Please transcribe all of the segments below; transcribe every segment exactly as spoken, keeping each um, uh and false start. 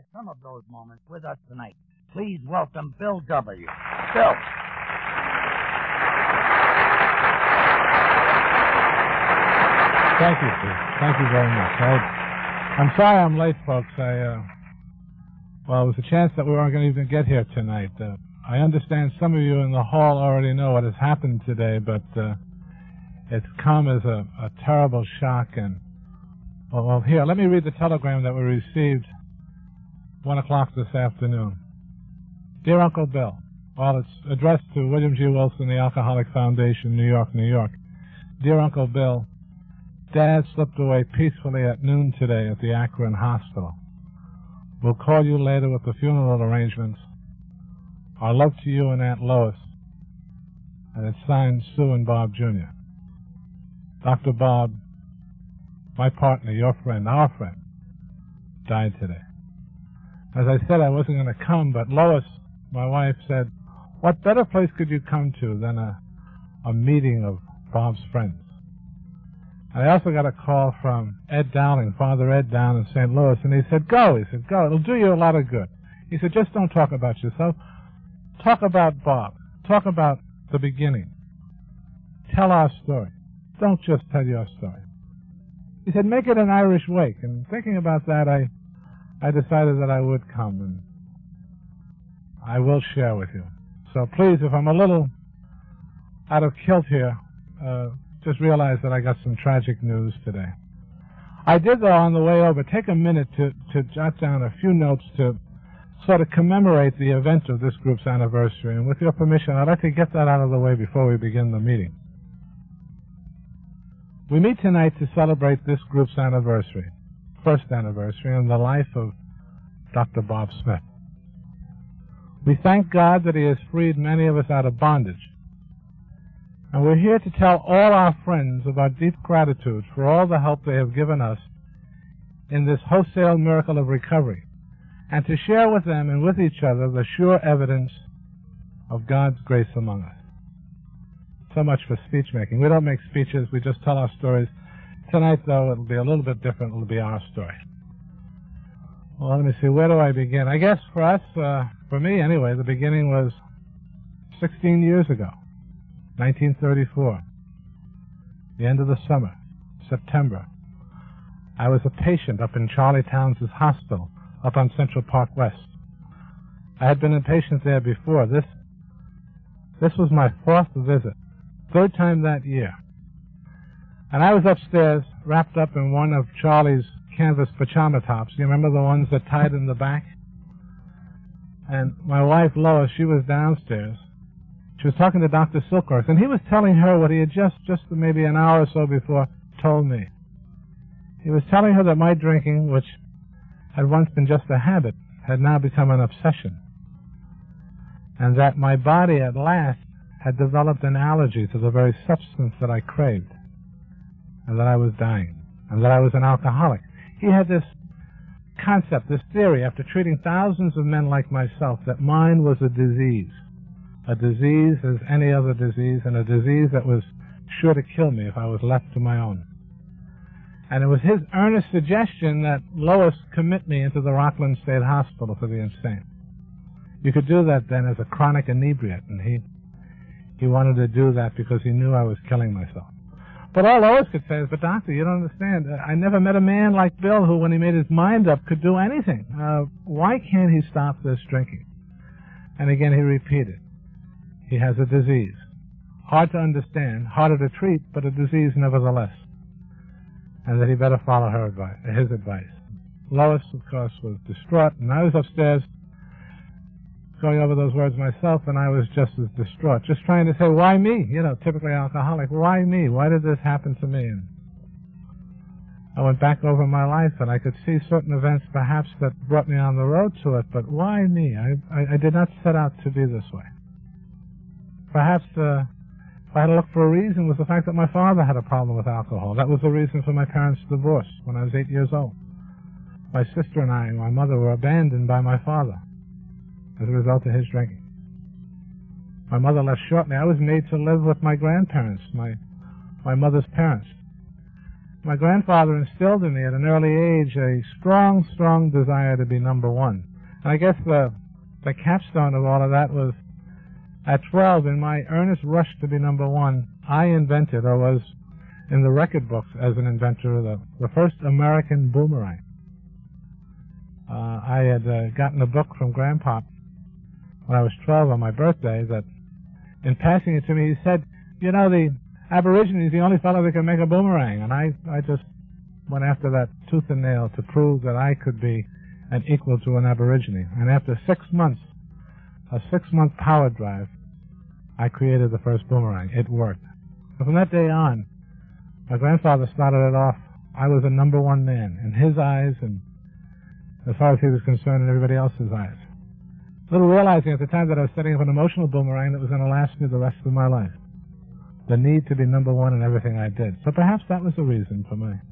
share some of those moments with us tonight. Please welcome Bill W. Bill. Thank you, Steve. Thank you very much. I, I'm sorry I'm late, folks. I, uh, well, it was a chance that we weren't going to even get here tonight. Uh, I understand some of you in the hall already know what has happened today, but uh, it's come as a, a terrible shock. And well, well, here, let me read the telegram that we received one o'clock this afternoon. Dear Uncle Bill, well, it's addressed to William G. Wilson, the Alcoholic Foundation, New York, New York. Dear Uncle Bill, Dad slipped away peacefully at noon today at the Akron Hospital. We'll call you later with the funeral arrangements. Our love to you and Aunt Lois. And it's signed Sue and Bob Junior Doctor Bob, my partner, your friend, our friend, died today. As I said, I wasn't going to come, but Lois, my wife, said, what better place could you come to than a, a meeting of Bob's friends? I also got a call from Ed Dowling, Father Ed down in Saint Louis, and he said, go. He said, go. It'll do you a lot of good. He said, just don't talk about yourself. Talk about Bob. Talk about the beginning. Tell our story. Don't just tell your story. He said, make it an Irish wake. And thinking about that, I, I decided that I would come, and I will share with you. So please, if I'm a little out of kilt here, uh, just realize that I got some tragic news today. I did, though, on the way over, take a minute to, to jot down a few notes to sort of commemorate the event of this group's anniversary. And with your permission, I'd like to get that out of the way before we begin the meeting. We meet tonight to celebrate this group's anniversary, first anniversary in the life of Doctor Bob Smith. We thank God that He has freed many of us out of bondage. And we're here to tell all our friends of our deep gratitude for all the help they have given us in this wholesale miracle of recovery, and to share with them and with each other the sure evidence of God's grace among us. So much for speech making. We don't make speeches, we just tell our stories. Tonight, though, it'll be a little bit different. It'll be our story. Well, let me see, where do I begin? I guess for us, uh, for me anyway, the beginning was sixteen years ago. nineteen thirty-four, the end of the summer, September. I was a patient up in Charlie Towns' hospital, up on Central Park West. I had been a patient there before. This, this was my fourth visit, third time that year. And I was upstairs, wrapped up in one of Charlie's canvas pajama tops. You remember the ones that tied in the back? And my wife, Lois, she was downstairs. She was talking to Doctor Silkhorst, and he was telling her what he had just, just maybe an hour or so before, told me. He was telling her that my drinking, which had once been just a habit, had now become an obsession, and that my body at last had developed an allergy to the very substance that I craved, and that I was dying, and that I was an alcoholic. He had this concept, this theory, after treating thousands of men like myself, that mine was a disease. A disease as any other disease, and a disease that was sure to kill me if I was left to my own. And it was his earnest suggestion that Lois commit me into the Rockland State Hospital for the insane. You could do that then as a chronic inebriate, and he he wanted to do that because he knew I was killing myself. But all Lois could say is, but doctor, you don't understand. I never met a man like Bill who, when he made his mind up, could do anything. Uh, why can't he stop this drinking? And again he repeated, he has a disease. Hard to understand, harder to treat, but a disease nevertheless. And that he better follow her advice, his advice. Lois, of course, was distraught, and I was upstairs going over those words myself, and I was just as distraught, just trying to say, why me? You know, typically alcoholic. Why me? Why did this happen to me? And I went back over my life, and I could see certain events perhaps that brought me on the road to it, but why me? I, I, I did not set out to be this way. Perhaps uh, if I had to look for a reason, was the fact that my father had a problem with alcohol. That was the reason for my parents' divorce when I was eight years old. My sister and I and my mother were abandoned by my father as a result of his drinking. My mother left shortly. I was made to live with my grandparents, my my mother's parents. My grandfather instilled in me at an early age a strong, strong desire to be number one. And I guess the, the capstone of all of that was, at twelve, in my earnest rush to be number one, I invented, or was in the record books as an inventor, the, the first American boomerang. Uh, I had uh, gotten a book from Grandpa when I was twelve on my birthday that, in passing it to me, he said, you know, the Aborigine is the only fellow that can make a boomerang. And I, I just went after that tooth and nail to prove that I could be an equal to an Aborigine. And after six months, a six-month power drive, I created the first boomerang. It worked. And from that day on, my grandfather started it off. I was a number one man in his eyes and as far as he was concerned in everybody else's eyes. Little realizing at the time that I was setting up an emotional boomerang that was going to last me the rest of my life. The need to be number one in everything I did. So perhaps that was the reason for my,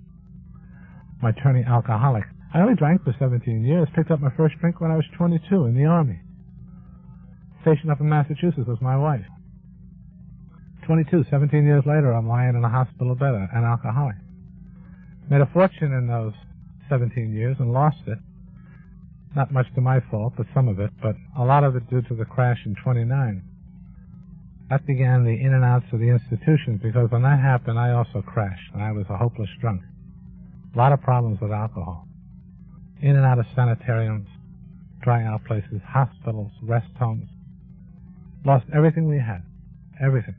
my turning alcoholic. I only drank for seventeen years, picked up my first drink when I was twenty-two in the Army. Stationed up in Massachusetts with my wife. twenty-two, seventeen years later, I'm lying in a hospital bed, an alcoholic. Made a fortune in those seventeen years and lost it. Not much to my fault, but some of it, but a lot of it due to the crash in twenty-nine. That began the in and outs of the institutions, because when that happened, I also crashed, and I was a hopeless drunk. A lot of problems with alcohol. In and out of sanitariums, drying out places, hospitals, rest homes. Lost everything we had. Everything.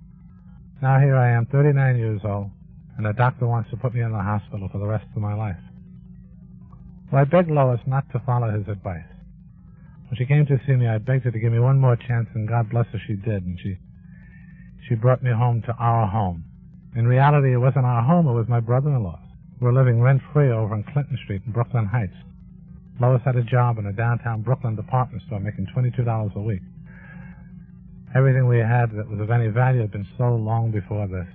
Now here I am, thirty-nine years old, and the doctor wants to put me in the hospital for the rest of my life. Well, I begged Lois not to follow his advice. When she came to see me, I begged her to give me one more chance, and God bless her, she did, and she she brought me home to our home. In reality, it wasn't our home, it was my brother-in-law's. We were living rent-free over on Clinton Street in Brooklyn Heights. Lois had a job in a downtown Brooklyn department store, making twenty-two dollars a week. Everything we had that was of any value had been sold long before this,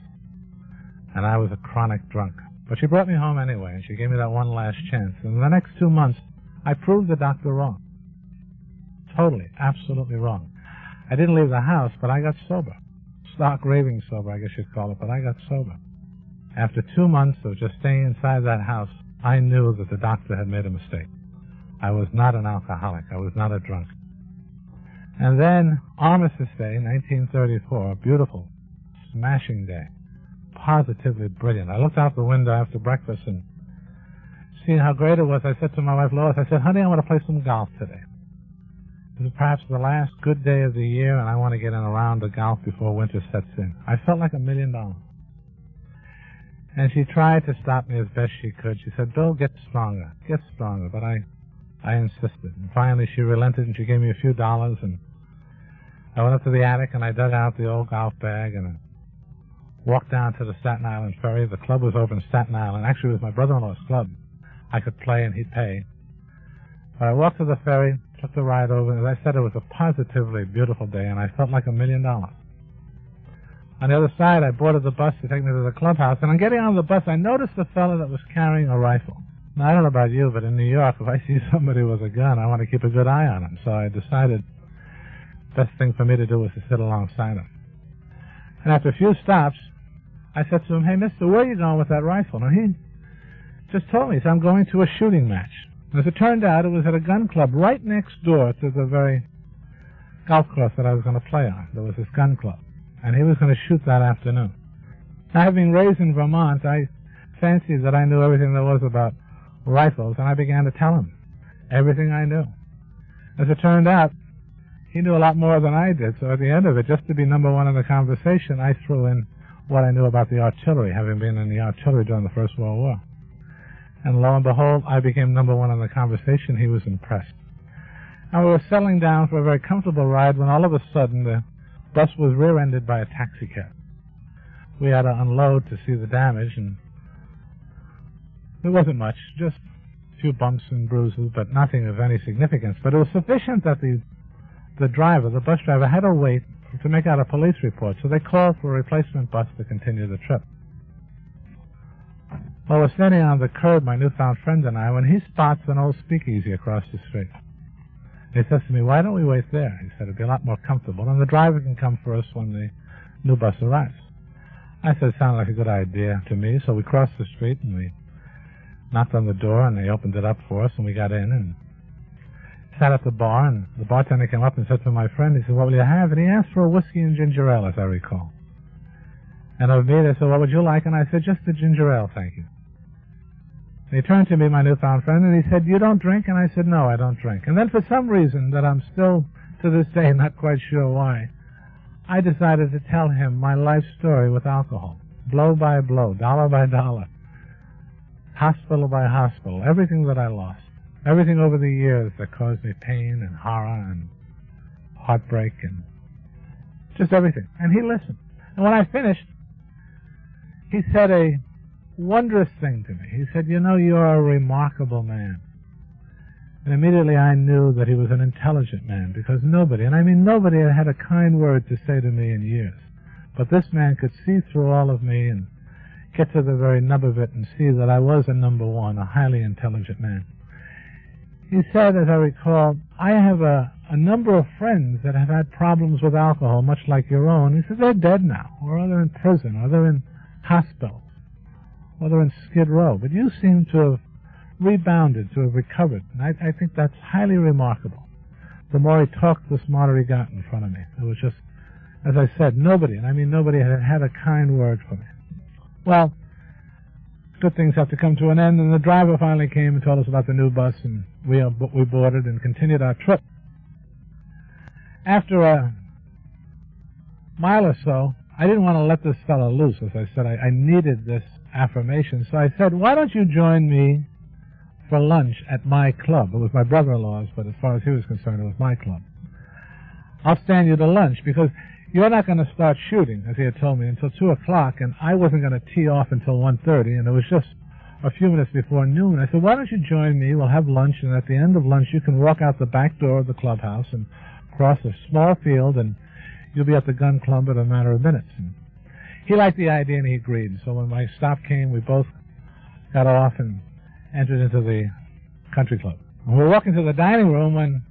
and I was a chronic drunk. But she brought me home anyway, and she gave me that one last chance. And in the next two months, I proved the doctor wrong. Totally, absolutely wrong. I didn't leave the house, but I got sober. Stark raving sober, I guess you'd call it, but I got sober. After two months of just staying inside that house, I knew that the doctor had made a mistake. I was not an alcoholic. I was not a drunk. And then, Armistice Day, nineteen thirty-four, a beautiful, smashing day. Positively brilliant. I looked out the window after breakfast and seeing how great it was, I said to my wife, Lois, I said, honey, I want to play some golf today. This is perhaps the last good day of the year, and I want to get in a round of golf before winter sets in. I felt like a million dollars. And she tried to stop me as best she could. She said, Bill, get stronger, get stronger. But I, I insisted. And finally she relented, and she gave me a few dollars, and I went up to the attic, and I dug out the old golf bag, and I walked down to the Staten Island ferry. The club was over in Staten Island. Actually, it was my brother-in-law's club. I could play, and he'd pay. But I walked to the ferry, took the ride over, and as I said, it was a positively beautiful day, and I felt like a million dollars. On the other side, I boarded the bus to take me to the clubhouse, and on getting on the bus, I noticed a fellow that was carrying a rifle. Now, I don't know about you, but in New York, if I see somebody with a gun, I want to keep a good eye on him. So I decided the best thing for me to do was to sit alongside him. And after a few stops, I said to him, hey, mister, where are you going with that rifle? And he just told me, he said, I'm going to a shooting match. And as it turned out, it was at a gun club right next door to the very golf course that I was going to play on. There was this gun club. And he was going to shoot that afternoon. Now, having been raised in Vermont, I fancied that I knew everything there was about rifles, and I began to tell him everything I knew. As it turned out, he knew a lot more than I did, so at the end of it, just to be number one in the conversation, I threw in what I knew about the artillery, having been in the artillery during the First World War. And lo and behold, I became number one in the conversation. He was impressed. And we were settling down for a very comfortable ride when all of a sudden the bus was rear-ended by a taxicab. We had to unload to see the damage, and there wasn't much, just a few bumps and bruises, but nothing of any significance. But it was sufficient that the the driver, the bus driver, had to wait to make out a police report, so they called for a replacement bus to continue the trip. Well, we're standing on the curb, my newfound friend and I, when he spots an old speakeasy across the street. He says to me, why don't we wait there? He said, it'd be a lot more comfortable, and the driver can come for us when the new bus arrives. I said, sounded like a good idea to me, so we crossed the street and we knocked on the door and they opened it up for us and we got in and sat at the bar, and the bartender came up and said to my friend, he said, what will you have? And he asked for a whiskey and ginger ale, as I recall. And of me, they said, what would you like? And I said, just the ginger ale, thank you. And he turned to me, my newfound friend, and he said, you don't drink? And I said, no, I don't drink. And then for some reason that I'm still, to this day, not quite sure why, I decided to tell him my life story with alcohol, blow by blow, dollar by dollar, hospital by hospital, everything that I lost, everything over the years that caused me pain and horror and heartbreak and just everything. And he listened. And when I finished, he said a wondrous thing to me. He said, you know, you're a remarkable man. And immediately I knew that he was an intelligent man, because nobody, and I mean nobody, had had a kind word to say to me in years. But this man could see through all of me and get to the very nub of it and see that I was a number one, a highly intelligent man. He said, as I recall, I have a, a number of friends that have had problems with alcohol, much like your own. He said, they're dead now, or they're in prison, or they're in hospitals, or they're in Skid Row. But you seem to have rebounded, to have recovered. And I, I think that's highly remarkable. The more he talked, the smarter he got in front of me. It was just, as I said, nobody, and I mean nobody, had had a kind word for me. Well, good things have to come to an end, and the driver finally came and told us about the new bus, and we, uh, we boarded and continued our trip. After a mile or so, I didn't want to let this fellow loose. As I said, I, I needed this affirmation, so I said, why don't you join me for lunch at my club? It was my brother-in-law's, but as far as he was concerned, it was my club. I'll stand you to lunch, because you're not going to start shooting, as he had told me, until two o'clock, and I wasn't going to tee off until one thirty, and it was just a few minutes before noon. I said, why don't you join me? We'll have lunch, and at the end of lunch, you can walk out the back door of the clubhouse and cross a small field, and you'll be at the gun club in a matter of minutes. And he liked the idea, and he agreed. So when my stop came, we both got off and entered into the country club. And we were walking to the dining room when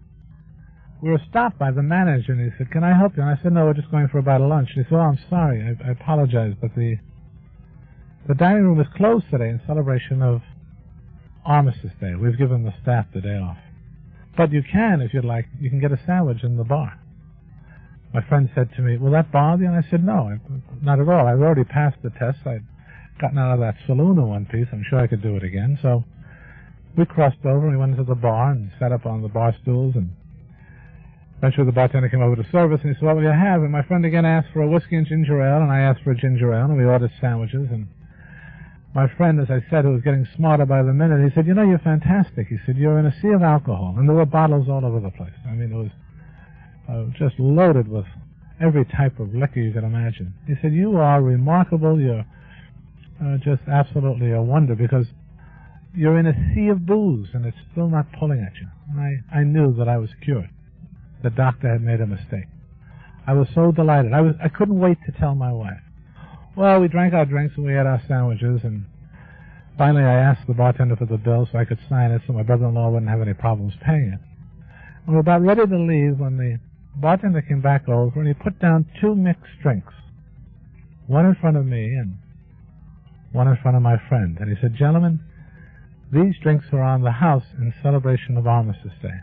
we were stopped by the manager, and he said, can I help you? And I said, no, we're just going for a bite of lunch. And he said, oh, I'm sorry, I, I apologize, but the the dining room is closed today in celebration of Armistice Day. We've given the staff the day off. But you can, if you'd like, you can get a sandwich in the bar. My friend said to me, will that bother you? And I said, no, not at all. I've already passed the test. I'd gotten out of that saloon in one piece. I'm sure I could do it again. So we crossed over, and we went into the bar and sat up on the bar stools, and eventually the bartender came over to serve us, and he said, what will you have? And my friend again asked for a whiskey and ginger ale, and I asked for a ginger ale, and we ordered sandwiches. And my friend, as I said, who was getting smarter by the minute, he said, you know, you're fantastic. He said, you're in a sea of alcohol. And there were bottles all over the place. I mean, it was uh, just loaded with every type of liquor you could imagine. He said, you are remarkable. You're uh, just absolutely a wonder, because you're in a sea of booze, and it's still not pulling at you. And I, I knew that I was cured. The doctor had made a mistake. I was so delighted. I was I couldn't wait to tell my wife. Well, we drank our drinks and we had our sandwiches, and finally I asked the bartender for the bill so I could sign it so my brother-in-law wouldn't have any problems paying it. And we were about ready to leave when the bartender came back over, and he put down two mixed drinks, one in front of me and one in front of my friend. And he said, gentlemen, these drinks are on the house in celebration of Armistice Day.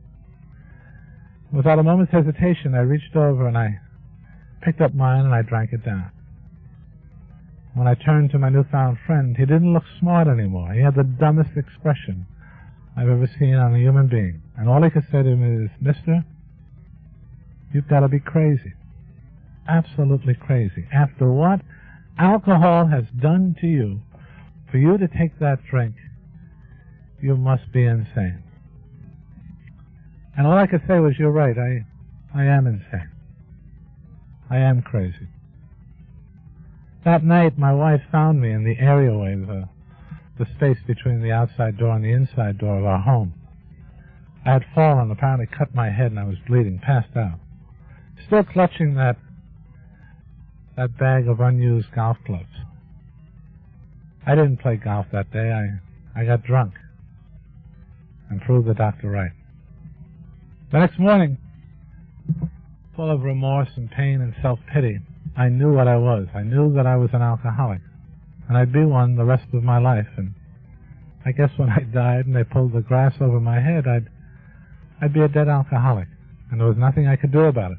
Without a moment's hesitation, I reached over and I picked up mine and I drank it down. When I turned to my newfound friend, he didn't look smart anymore. He had the dumbest expression I've ever seen on a human being. And all he could say to me is, mister, you've got to be crazy. Absolutely crazy. After what alcohol has done to you, for you to take that drink, you must be insane. And all I could say was, you're right, I, I am insane. I am crazy. That night, my wife found me in the areaway, the, the space between the outside door and the inside door of our home. I had fallen, apparently cut my head, and I was bleeding, passed out. Still clutching that, that bag of unused golf clubs. I didn't play golf that day. I, I got drunk and proved the doctor right. The next morning, full of remorse and pain and self-pity, I knew what I was. I knew that I was an alcoholic. And I'd be one the rest of my life. And I guess when I died and they pulled the grass over my head, I'd, I'd be a dead alcoholic. And there was nothing I could do about it.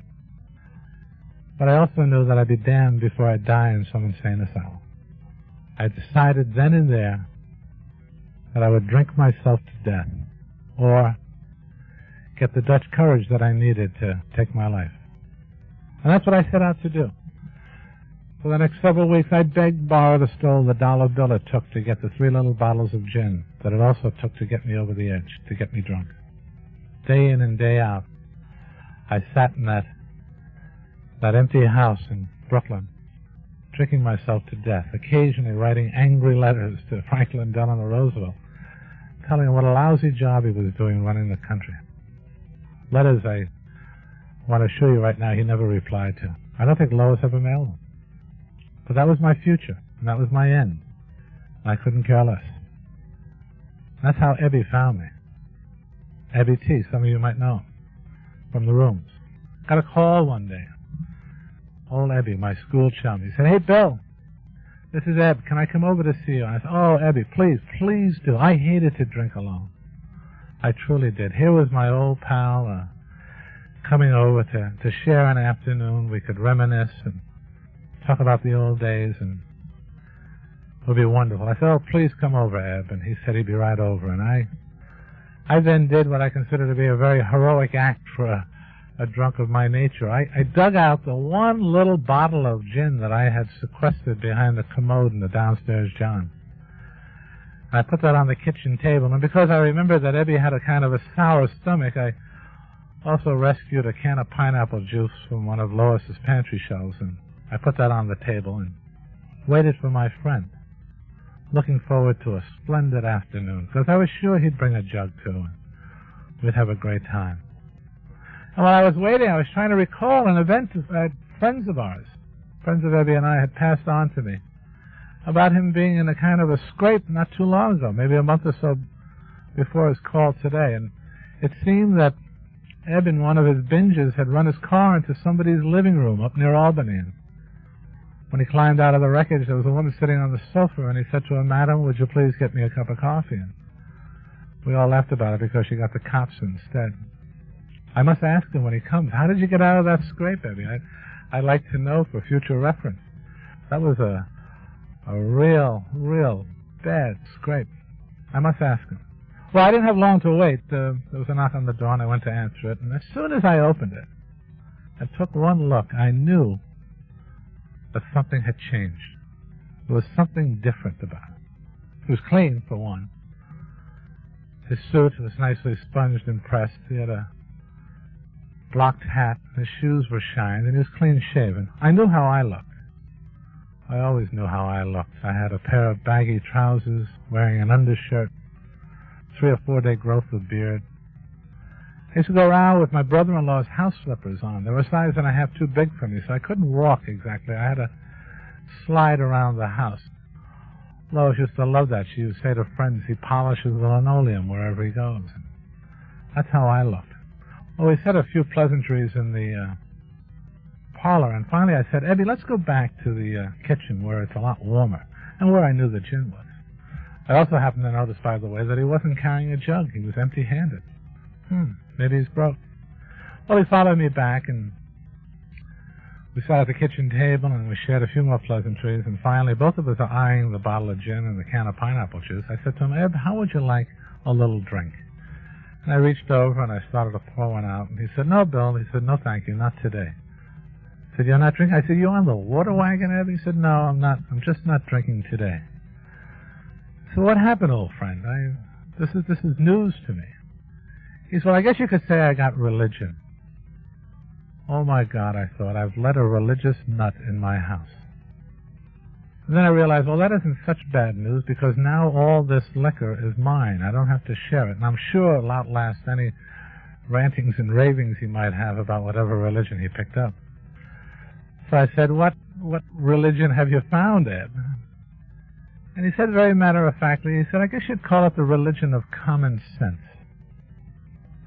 But I also knew that I'd be damned before I'd die in some insane asylum. I decided then and there that I would drink myself to death, or get the Dutch courage that I needed to take my life. And that's what I set out to do. For the next several weeks, I begged, borrowed, or stole the dollar bill it took to get the three little bottles of gin that it also took to get me over the edge, to get me drunk. Day in and day out, I sat in that, that empty house in Brooklyn, drinking myself to death, occasionally writing angry letters to Franklin Delano Roosevelt, telling him what a lousy job he was doing running the country. Letters I want to show you right now he never replied to. I don't think Lois ever mailed them. But that was my future, and that was my end. I couldn't care less. That's how Ebby found me. Ebby T, some of you might know, from the rooms. Got a call one day. Old Ebby, my school chum, he said, "Hey, Bill, this is Eb. Can I come over to see you?" And I said, "Oh, Ebby, please, please do." I hated to drink alone. I truly did. Here was my old pal uh, coming over to, to share an afternoon. We could reminisce and talk about the old days, and it would be wonderful. I said, "Oh, please come over, Eb." And he said he'd be right over. And I I then did what I consider to be a very heroic act for a, a drunk of my nature. I, I dug out the one little bottle of gin that I had sequestered behind the commode in the downstairs john. I put that on the kitchen table, and because I remembered that Ebby had a kind of a sour stomach, I also rescued a can of pineapple juice from one of Lois's pantry shelves, and I put that on the table and waited for my friend, looking forward to a splendid afternoon, because I was sure he'd bring a jug too, and we'd have a great time. And while I was waiting, I was trying to recall an event that friends of ours, friends of Ebby and I, had passed on to me, about him being in a kind of a scrape not too long ago, maybe a month or so before his call today. And it seemed that Eb, in one of his binges, had run his car into somebody's living room up near Albany. And when he climbed out of the wreckage, there was a woman sitting on the sofa, and he said to her, "Madam, would you please get me a cup of coffee?" And we all laughed about it because she got the cops instead. I must ask him when he comes, "How did you get out of that scrape, Ebby? I'd, I'd like to know for future reference." That was a a real, real bad scrape. I must ask him. Well, I didn't have long to wait. Uh, there was a knock on the door, and I went to answer it. And as soon as I opened it, I took one look. I knew that something had changed. There was something different about it. He was clean, for one. His suit was nicely sponged and pressed. He had a blocked hat. His shoes were shined, and he was clean-shaven. I knew how I looked. I always knew how I looked. I had a pair of baggy trousers, wearing an undershirt, three or four day growth of beard. I used to go around with my brother-in-law's house slippers on. They were a size and a half too big for me, so I couldn't walk exactly. I had to slide around the house. Lois used to love that. She used to say to friends, "He polishes the linoleum wherever he goes." That's how I looked. Well, we said a few pleasantries in the uh, parlor, and finally I said, "Ebby, let's go back to the uh, kitchen where it's a lot warmer, and where I knew the gin was." I also happened to notice, by the way, that he wasn't carrying a jug. He was empty-handed. Hmm, maybe he's broke. Well, he followed me back, and we sat at the kitchen table, and we shared a few more pleasantries, and finally both of us are eyeing the bottle of gin and the can of pineapple juice. I said to him, "Eb, how would you like a little drink?" And I reached over, and I started to pour one out, and he said, "No, Bill." He said, "No, thank you, not today." I said, "You're not drinking?" I said, "You on the water wagon, Eb?" He said, "No, I'm not. I'm just not drinking today." So what happened, old friend? I, this is this is news to me. He said, "Well, I guess you could say I got religion." Oh, my God, I thought, I've let a religious nut in my house. And then I realized, well, that isn't such bad news, because now all this liquor is mine. I don't have to share it, and I'm sure it'll outlast any rantings and ravings he might have about whatever religion he picked up. So I said, what what religion have you found, Ed? And he said very matter-of-factly, he said, "I guess you'd call it the religion of common sense."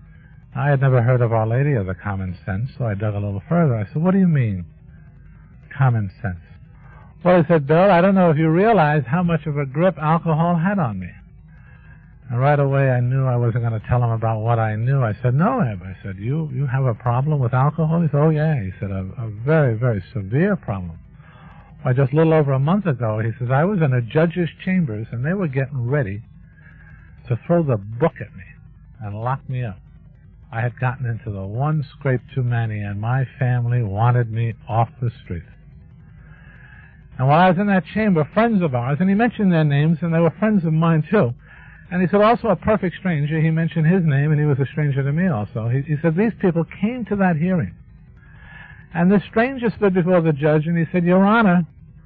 I had never heard of Our Lady of the Common Sense, so I dug a little further. I said, "What do you mean, common sense. Well, he said, Bill, I don't know if you realize how much of a grip alcohol had on me. And right away I knew I wasn't going to tell him about what I knew. I said, no, Eb. I said, you, you have a problem with alcohol? He said, oh, yeah. He said, a, a very, very severe problem. Well, just a little over a month ago, he says, I was in a judge's chambers, and they were getting ready to throw the book at me and lock me up. I had gotten into the one scrape too many, and my family wanted me off the street. And while I was in that chamber, friends of ours, and he mentioned their names, and they were friends of mine, too. And he said, also a perfect stranger. He mentioned his name, and he was a stranger to me also. He, he said, these people came to that hearing. And the stranger stood before the judge, and he said, Your Honor,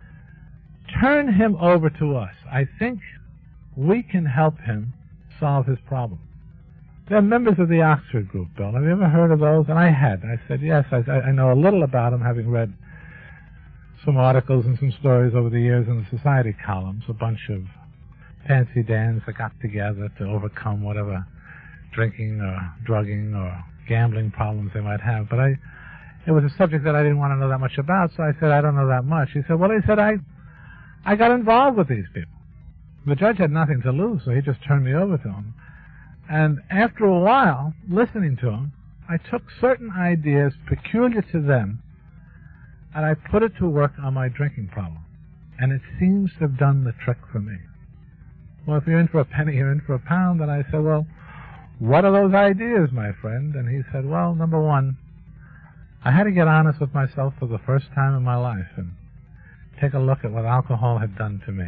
turn him over to us. I think we can help him solve his problem. They're members of the Oxford group, Bill. Have you ever heard of those? And I had. I said, yes, I, I know a little about them, having read some articles and some stories over the years in the society columns, a bunch of fancy Dans that got together to overcome whatever drinking or drugging or gambling problems they might have. But I, it was a subject that I didn't want to know that much about, so I said, I don't know that much. He said, well, he said, I, I got involved with these people. The judge had nothing to lose, so he just turned me over to him. And after a while, listening to him, I took certain ideas peculiar to them, and I put it to work on my drinking problem. And it seems to have done the trick for me. Well, if you're in for a penny, you're in for a pound. And I said, well, what are those ideas, my friend? And he said, well, number one, I had to get honest with myself for the first time in my life and take a look at what alcohol had done to me.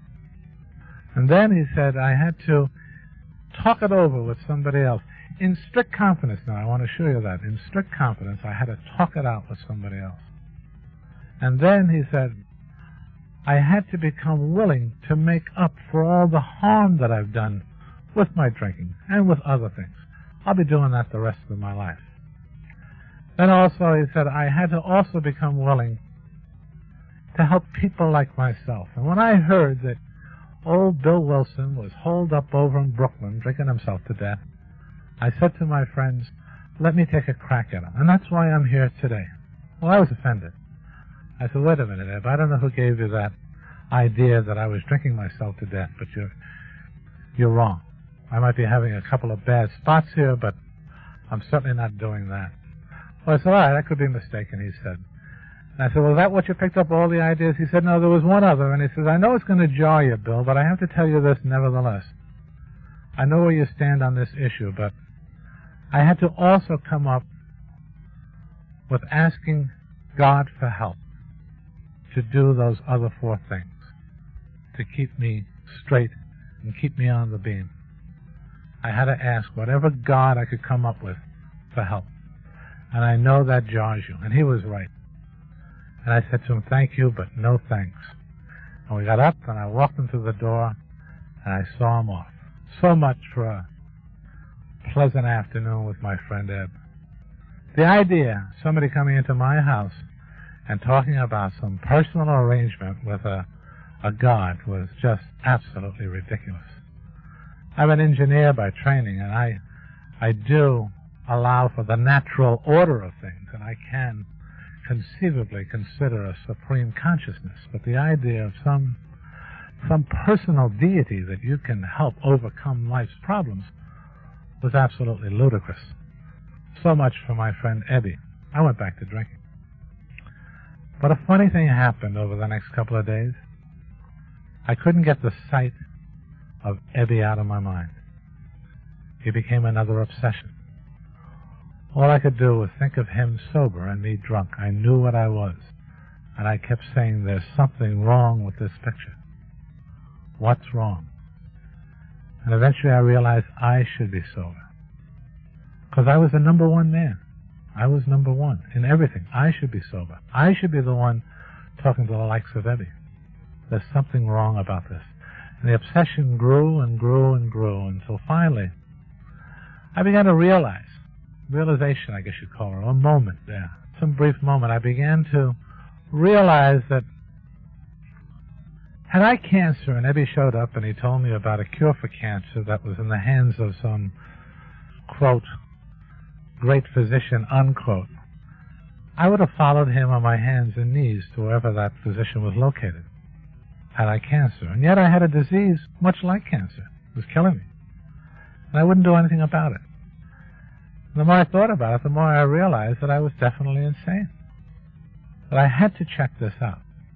And then he said I had to talk it over with somebody else. In strict confidence now, I want to assure you that. In strict confidence, I had to talk it out with somebody else. And then he said, I had to become willing to make up for all the harm that I've done with my drinking and with other things. I'll be doing that the rest of my life. Then also he said, I had to also become willing to help people like myself. And when I heard that old Bill Wilson was holed up over in Brooklyn drinking himself to death, I said to my friends, let me take a crack at him. And that's why I'm here today. Well, I was offended. I said, wait a minute, Eb, I don't know who gave you that idea that I was drinking myself to death, but you're, you're wrong. I might be having a couple of bad spots here, but I'm certainly not doing that. Well, I said, all right, I could be mistaken, he said. And I said, well, is that what you picked up, all the ideas? He said, no, there was one other. And he says, I know it's going to jar you, Bill, but I have to tell you this nevertheless. I know where you stand on this issue, but I had to also come up with asking God for help to do those other four things, to keep me straight and keep me on the beam. I had to ask whatever God I could come up with for help. And I know that jars you. And he was right. And I said to him, thank you, but no thanks. And we got up, and I walked him through the door, and I saw him off. So much for a pleasant afternoon with my friend Eb. The idea of somebody coming into my house and talking about some personal arrangement with a, a God was just absolutely ridiculous. I'm an engineer by training, and I, I do allow for the natural order of things, and I can conceivably consider a supreme consciousness. But the idea of some, some personal deity that you can help overcome life's problems was absolutely ludicrous. So much for my friend Ebby. I went back to drinking. But a funny thing happened over the next couple of days. I couldn't get the sight of Ebby out of my mind. He became another obsession. All I could do was think of him sober and me drunk. I knew what I was. And I kept saying, there's something wrong with this picture. What's wrong? And eventually I realized I should be sober. Because I was the number one man. I was number one in everything. I should be sober. I should be the one talking to the likes of Ebby. There's something wrong about this. And the obsession grew and grew and grew until finally I began to realize, realization I guess you'd call it, or a moment there, some brief moment, I began to realize that had I cancer and Ebby showed up and he told me about a cure for cancer that was in the hands of some, quote, great physician, unquote, I would have followed him on my hands and knees to wherever that physician was located. Had I cancer? And yet I had a disease much like cancer. It was killing me. And I wouldn't do anything about it. The more I thought about it, the more I realized that I was definitely insane. That I had to check this out.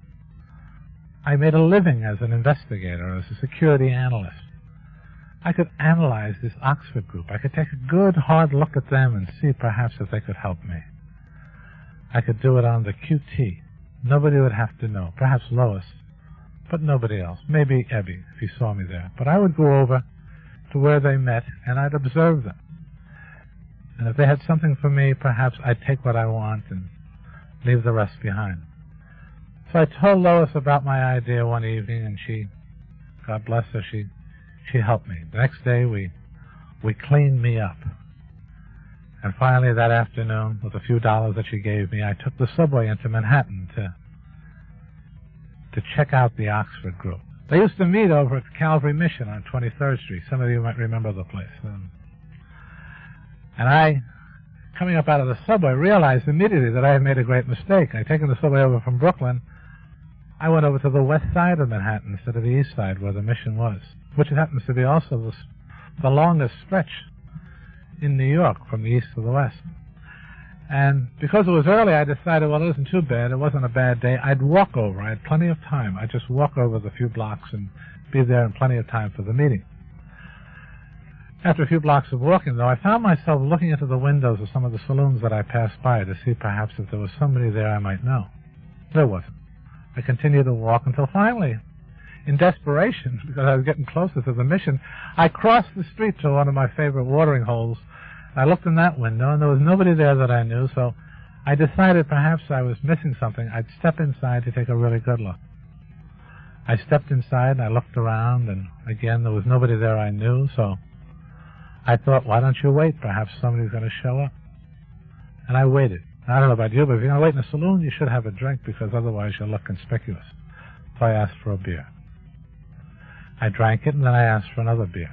I made a living as an investigator, as a security analyst. I could analyze this Oxford group. I could take a good, hard look at them and see perhaps if they could help me. I could do it on the Q T. Nobody would have to know. Perhaps Lois, but nobody else. Maybe Ebby, if he saw me there. But I would go over to where they met, and I'd observe them. And if they had something for me, perhaps I'd take what I want and leave the rest behind. So I told Lois about my idea one evening, and she, God bless her, she she helped me. The next day, we we cleaned me up. And finally, that afternoon, with a few dollars that she gave me, I took the subway into Manhattan to to check out the Oxford group. They used to meet over at Calvary Mission on twenty-third Street. Some of you might remember the place. Um, and I, coming up out of the subway, realized immediately that I had made a great mistake. I'd taken the subway over from Brooklyn. I went over to the west side of Manhattan instead of the east side where the mission was, which happens to be also the, the longest stretch in New York from the east to the west. And because it was early, I decided, well, it wasn't too bad. It wasn't a bad day. I'd walk over. I had plenty of time. I'd just walk over the few blocks and be there in plenty of time for the meeting. After a few blocks of walking, though, I found myself looking into the windows of some of the saloons that I passed by to see perhaps if there was somebody there I might know. There wasn't. I continued to walk until finally, in desperation, because I was getting closer to the mission, I crossed the street to one of my favorite watering holes. I looked in that window, and there was nobody there that I knew, so I decided perhaps I was missing something. I'd step inside to take a really good look. I stepped inside, and I looked around, and again, there was nobody there I knew, so I thought, why don't you wait? Perhaps somebody's going to show up. And I waited. I don't know about you, but if you're going to wait in a saloon, you should have a drink, because otherwise you'll look conspicuous. So I asked for a beer. I drank it, and then I asked for another beer.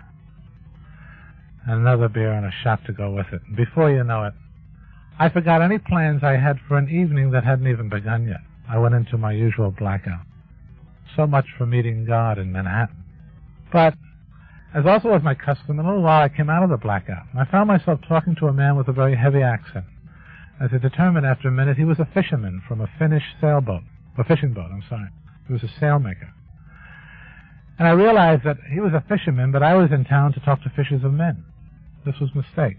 Another beer and a shot to go with it. And before you know it, I forgot any plans I had for an evening that hadn't even begun yet. I went into my usual blackout. So much for meeting God in Manhattan. But, as also was my custom, in a little while I came out of the blackout, and I found myself talking to a man with a very heavy accent. As I determined after a minute, he was a fisherman from a Finnish sailboat, a fishing boat, I'm sorry. He was a sailmaker. And I realized that he was a fisherman, but I was in town to talk to fishers of men. This was a mistake.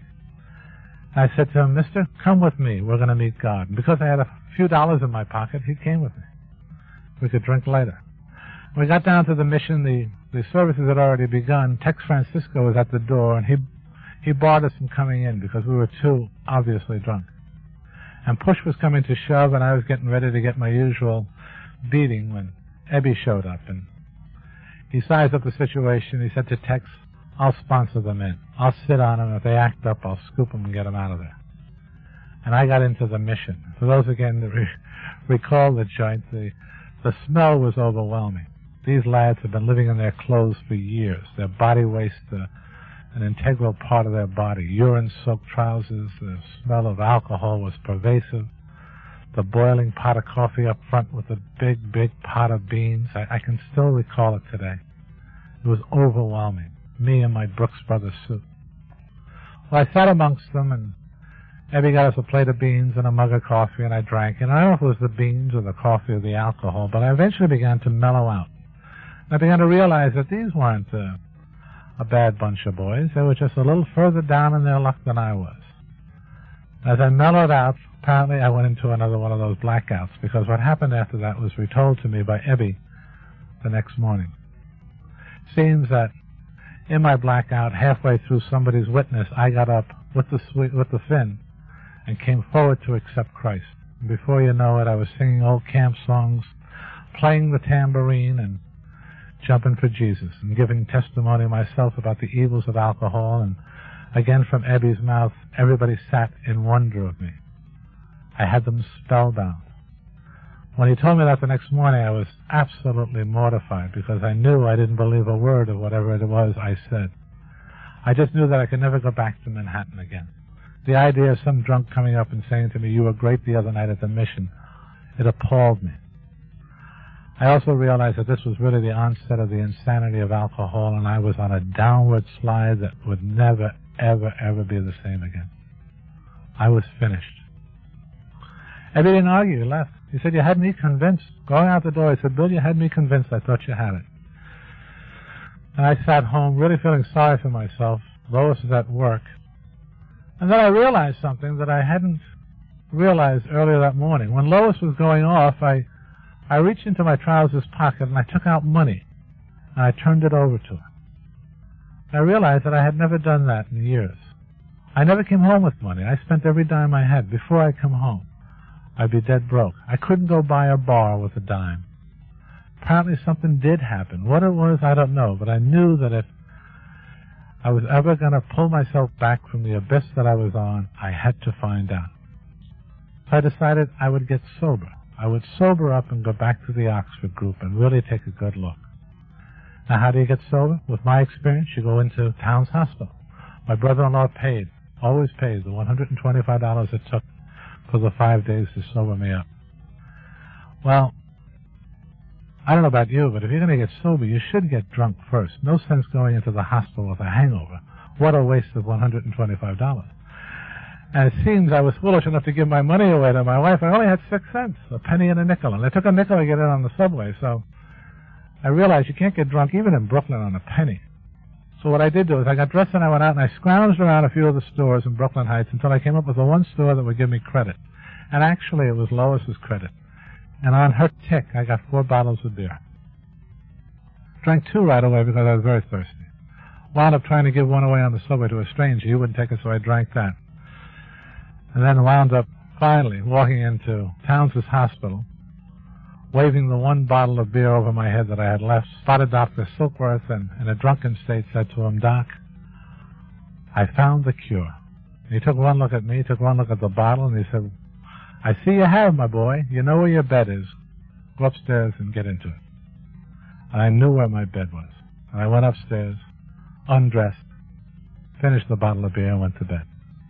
I said to him, Mister, come with me. We're going to meet God. And because I had a few dollars in my pocket, he came with me. We could drink later. When we got down to the mission, the, the services had already begun. Tex Francisco was at the door, and he, he barred us from coming in because we were too obviously drunk. And push was coming to shove, and I was getting ready to get my usual beating when Ebby showed up. And he sized up the situation. He said to Tex, I'll sponsor them in. I'll sit on them. If they act up, I'll scoop them and get them out of there. And I got into the mission. For those, again, that re- recall the joint, the, the smell was overwhelming. These lads have been living in their clothes for years. Their body waste, uh, an integral part of their body. Urine-soaked trousers. The smell of alcohol was pervasive. The boiling pot of coffee up front with a big, big pot of beans. I, I can still recall it today. It was overwhelming. Me and my Brooks Brothers suit. Well, I sat amongst them, and Ebby got us a plate of beans and a mug of coffee, and I drank. And I don't know if it was the beans or the coffee or the alcohol, but I eventually began to mellow out. And I began to realize that these weren't uh, a bad bunch of boys. They were just a little further down in their luck than I was. As I mellowed out, apparently I went into another one of those blackouts, because what happened after that was retold to me by Ebby the next morning. Seems that in my blackout, halfway through somebody's witness, I got up with the sweet, with the fin and came forward to accept Christ. And before you know it, I was singing old camp songs, playing the tambourine, and jumping for Jesus, and giving testimony myself about the evils of alcohol. And again, from Ebby's mouth, everybody sat in wonder of me. I had them spellbound. When he told me that the next morning, I was absolutely mortified, because I knew I didn't believe a word of whatever it was I said. I just knew that I could never go back to Manhattan again. The idea of some drunk coming up and saying to me, "You were great the other night at the mission," it appalled me. I also realized that this was really the onset of the insanity of alcohol, and I was on a downward slide that would never, ever, ever be the same again. I was finished. Eddie didn't argue. He left. He said, "You had me convinced." Going out the door, he said, "Bill, you had me convinced. I thought you had it." And I sat home really feeling sorry for myself. Lois was at work. And then I realized something that I hadn't realized earlier that morning. When Lois was going off, I, I reached into my trousers pocket and I took out money. And I turned it over to her. I realized that I had never done that in years. I never came home with money. I spent every dime I had. Before I come home, I'd be dead broke. I couldn't go buy a bar with a dime. Apparently something did happen. What it was, I don't know, but I knew that if I was ever going to pull myself back from the abyss that I was on, I had to find out. So I decided I would get sober. I would sober up and go back to the Oxford group and really take a good look. Now, how do you get sober? With my experience, you go into Towns Hospital. My brother-in-law paid, always paid, the one hundred twenty-five dollars it took for the five days to sober me up. Well, I don't know about you, but if you're going to get sober, you should get drunk first. No sense going into the hospital with a hangover. What a waste of one hundred twenty-five dollars. And it seems I was foolish enough to give my money away to my wife. I only had six cents, a penny and a nickel. And they took a nickel to get in on the subway. So I realized you can't get drunk even in Brooklyn on a penny. So what I did do is I got dressed and I went out and I scrounged around a few of the stores in Brooklyn Heights until I came up with the one store that would give me credit. And actually it was Lois's credit. And on her tick, I got four bottles of beer. Drank two right away because I was very thirsty. Wound up trying to give one away on the subway to a stranger. He wouldn't take it, so I drank that. And then wound up finally walking into Towns' hospital, waving the one bottle of beer over my head that I had left, spotted Doctor Silkworth, and in a drunken state said to him, "Doc, I found the cure." And he took one look at me, took one look at the bottle, and he said, "I see you have, my boy. You know where your bed is. Go upstairs and get into it." And I knew where my bed was. And I went upstairs, undressed, finished the bottle of beer, and went to bed.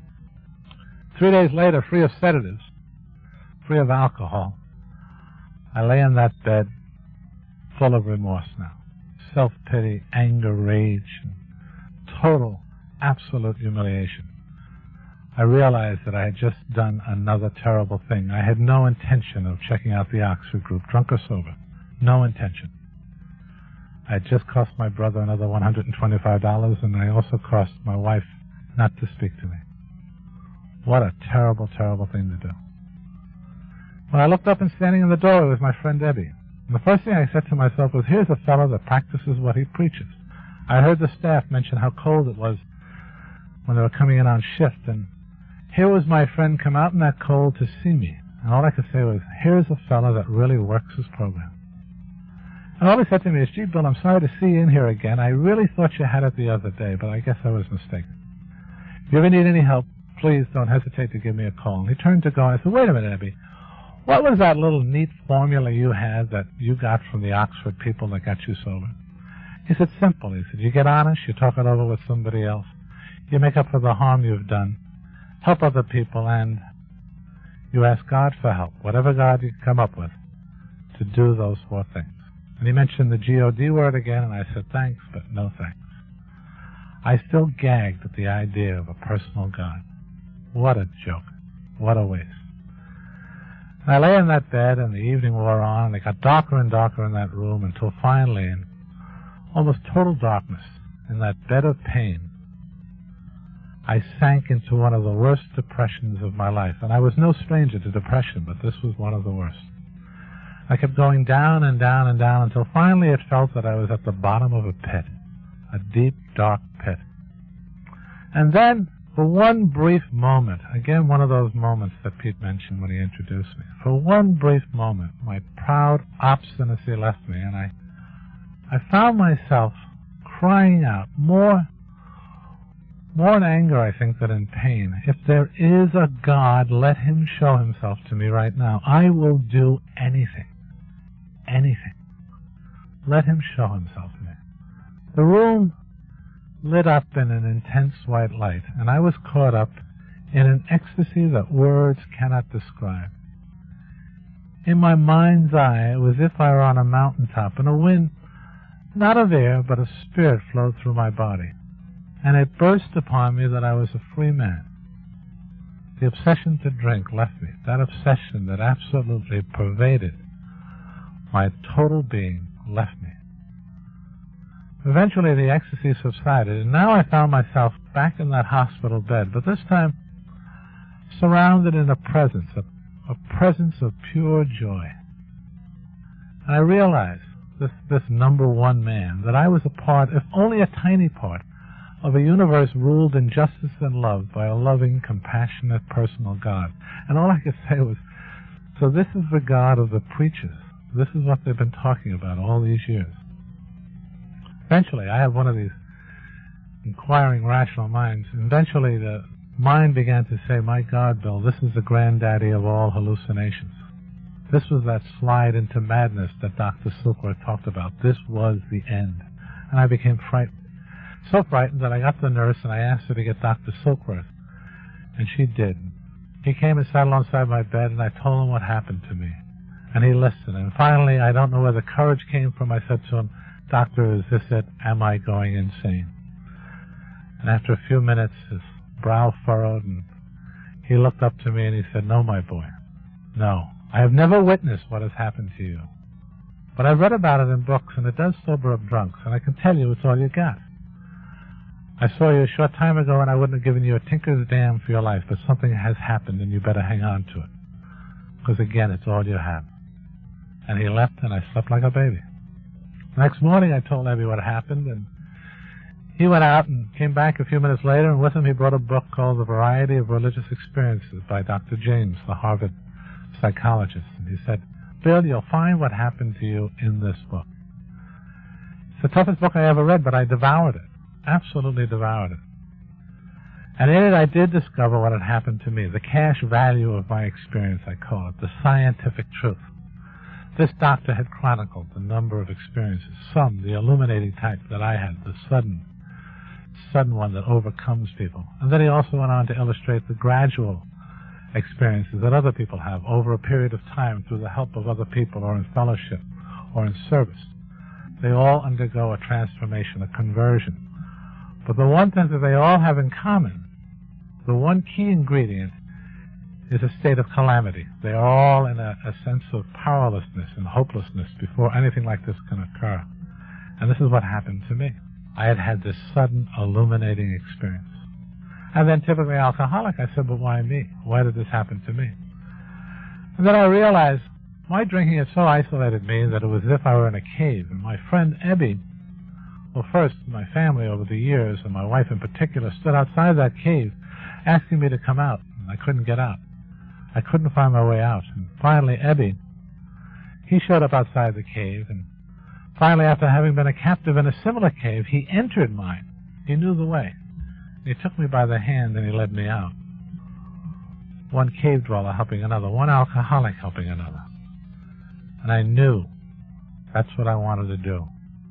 Three days later, free of sedatives, free of alcohol, I lay in that bed full of remorse now. Self-pity, anger, rage, and total, absolute humiliation. I realized that I had just done another terrible thing. I had no intention of checking out the Oxford group, drunk or sober. No intention. I had just cost my brother another one hundred twenty-five dollars, and I also cost my wife not to speak to me. What a terrible, terrible thing to do. When I looked up and standing in the doorway was my friend Debbie. And the first thing I said to myself was, here's a fellow that practices what he preaches. I heard the staff mention how cold it was when they were coming in on shift, and here was my friend come out in that cold to see me. And all I could say was, here's a fellow that really works his program. And all he said to me is, "Gee, Bill, I'm sorry to see you in here again. I really thought you had it the other day, but I guess I was mistaken. If you ever need any help, please don't hesitate to give me a call." And he turned to go, and I said, "Wait a minute, Debbie. What was that little neat formula you had that you got from the Oxford people that got you sober?" He said, "Simple." He said, "You get honest, you talk it over with somebody else, you make up for the harm you've done, help other people, and you ask God for help, whatever God you come up with, to do those four things." And he mentioned the G O D word again, and I said, "Thanks, but no thanks." I still gagged at the idea of a personal God. What a joke. What a waste. And I lay in that bed, and the evening wore on, and it got darker and darker in that room until finally, in almost total darkness, in that bed of pain, I sank into one of the worst depressions of my life. And I was no stranger to depression, but this was one of the worst. I kept going down and down and down until finally it felt that I was at the bottom of a pit, a deep, dark pit. And then, for one brief moment, again one of those moments that Pete mentioned when he introduced me, for one brief moment, my proud obstinacy left me, and I, I found myself crying out, more, more in anger, I think, than in pain. If there is a God, let him show himself to me right now. I will do anything. Anything. Let him show himself to me. The room lit up in an intense white light, and I was caught up in an ecstasy that words cannot describe. In my mind's eye, it was as if I were on a mountaintop, and a wind, not of air, but of spirit, flowed through my body. And it burst upon me that I was a free man. The obsession to drink left me. That obsession that absolutely pervaded my total being left me. Eventually the ecstasy subsided, and now I found myself back in that hospital bed, but this time surrounded in a presence, a, a presence of pure joy. And I realized, this, this number one man, that I was a part, if only a tiny part, of a universe ruled in justice and love by a loving, compassionate, personal God. And all I could say was, so this is the God of the preachers. This is what they've been talking about all these years. Eventually, I have one of these inquiring, rational minds. Eventually, the mind began to say, my God, Bill, this is the granddaddy of all hallucinations. This was that slide into madness that Doctor Silkworth talked about. This was the end. And I became frightened. So frightened that I got the nurse and I asked her to get Doctor Silkworth. And she did. He came and sat alongside my bed, and I told him what happened to me. And he listened. And finally, I don't know where the courage came from, I said to him, Doctor, is this it? Am I going insane? And after a few minutes, his brow furrowed, and he looked up to me and he said, no, my boy, no. I have never witnessed what has happened to you. But I've read about it in books, and it does sober up drunks, and I can tell you it's all you got. I saw you a short time ago, and I wouldn't have given you a tinker's damn for your life, but something has happened, and you better hang on to it. Because, again, it's all you have. And he left, and I slept like a baby. The next morning, I told Ebby what happened, and he went out and came back a few minutes later, and with him he brought a book called The Variety of Religious Experiences by Doctor James, the Harvard psychologist. And he said, Bill, you'll find what happened to you in this book. It's the toughest book I ever read, but I devoured it. Absolutely devoured it. And in it I did discover what had happened to me, the cash value of my experience, I call it, the scientific truth. This doctor had chronicled the number of experiences, some the illuminating type that I had, the sudden, sudden one that overcomes people. And then he also went on to illustrate the gradual experiences that other people have over a period of time through the help of other people or in fellowship or in service. They all undergo a transformation, a conversion. But the one thing that they all have in common, the one key ingredient, is a state of calamity. They are all in a, a sense of powerlessness and hopelessness before anything like this can occur. And this is what happened to me. I had had this sudden illuminating experience. And then typically alcoholic, I said, but why me? Why did this happen to me? And then I realized my drinking had so isolated me that it was as if I were in a cave. And my friend Ebby, well, first, my family over the years, and my wife in particular, stood outside that cave asking me to come out, and I couldn't get out. I couldn't find my way out. And finally, Ebby, he showed up outside the cave, and finally, after having been a captive in a similar cave, he entered mine. He knew the way. He took me by the hand, and he led me out. One cave dweller helping another, one alcoholic helping another. And I knew that's what I wanted to do.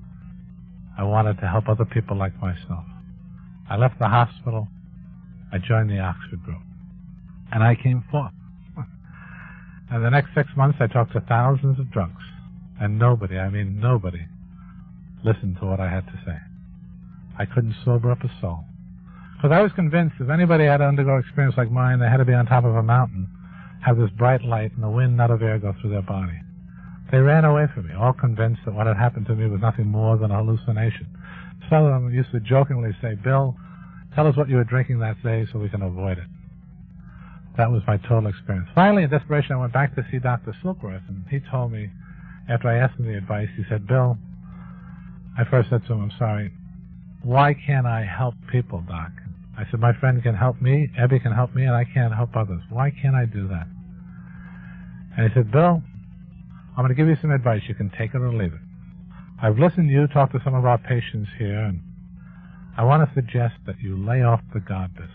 I wanted to help other people like myself. I left the hospital. I joined the Oxford group. And I came forth. And the next six months I talked to thousands of drunks. And nobody, I mean nobody, listened to what I had to say. I couldn't sober up a soul. Because I was convinced if anybody had to undergo experience like mine, they had to be on top of a mountain, have this bright light, and the wind, not of air, go through their body. They ran away from me, all convinced that what had happened to me was nothing more than a hallucination. Some of them used to jokingly say, Bill, tell us what you were drinking that day so we can avoid it. That was my total experience. Finally, in desperation, I went back to see Doctor Silkworth, and he told me, after I asked him the advice, he said, Bill, I first said to him, I'm sorry, why can't I help people, Doc? I said, my friend can help me, Ebby can help me, and I can't help others. Why can't I do that? And he said, Bill, I'm going to give you some advice. You can take it or leave it. I've listened to you talk to some of our patients here, and I want to suggest that you lay off the God business.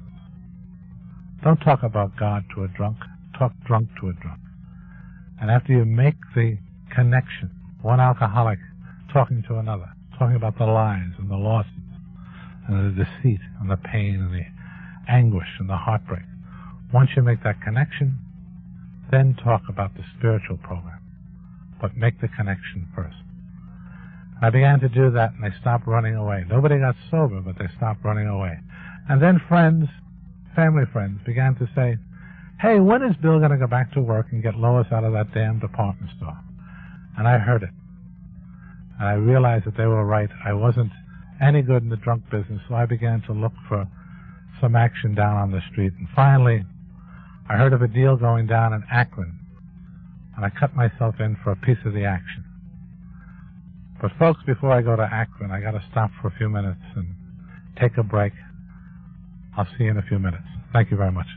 Don't talk about God to a drunk. Talk drunk to a drunk. And after you make the connection, one alcoholic talking to another, talking about the lies and the losses and the deceit and the pain and the anguish and the heartbreak, Once you make that connection, then talk about the spiritual program. But make the connection first. I began to do that, and they stopped running away. Nobody got sober, but they stopped running away. And then friends, family friends, began to say, hey, when is Bill going to go back to work and get Lois out of that damn department store? And I heard it. And I realized that they were right. I wasn't any good in the drunk business, so I began to look for some action down on the street. And finally, I heard of a deal going down in Akron, and I cut myself in for a piece of the action. But folks, before I go to Akron, I got to stop for a few minutes and take a break. I'll see you in a few minutes. Thank you very much.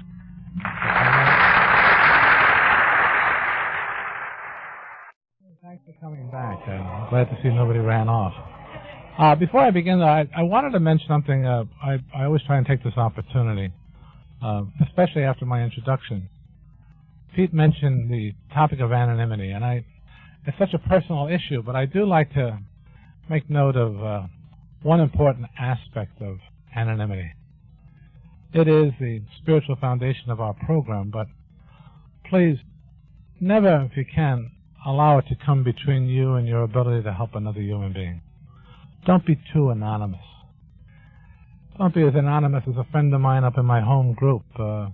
Thanks for coming back. I'm glad to see nobody ran off. Uh, before I begin, though, I, I wanted to mention something. Uh, I, I always try and take this opportunity, uh, especially after my introduction. Pete mentioned the topic of anonymity, and I, it's such a personal issue, but I do like to make note of uh, one important aspect of anonymity. It is the spiritual foundation of our program, but please, never, if you can, allow it to come between you and your ability to help another human being. Don't be too anonymous. Don't be as anonymous as a friend of mine up in my home group. Uh,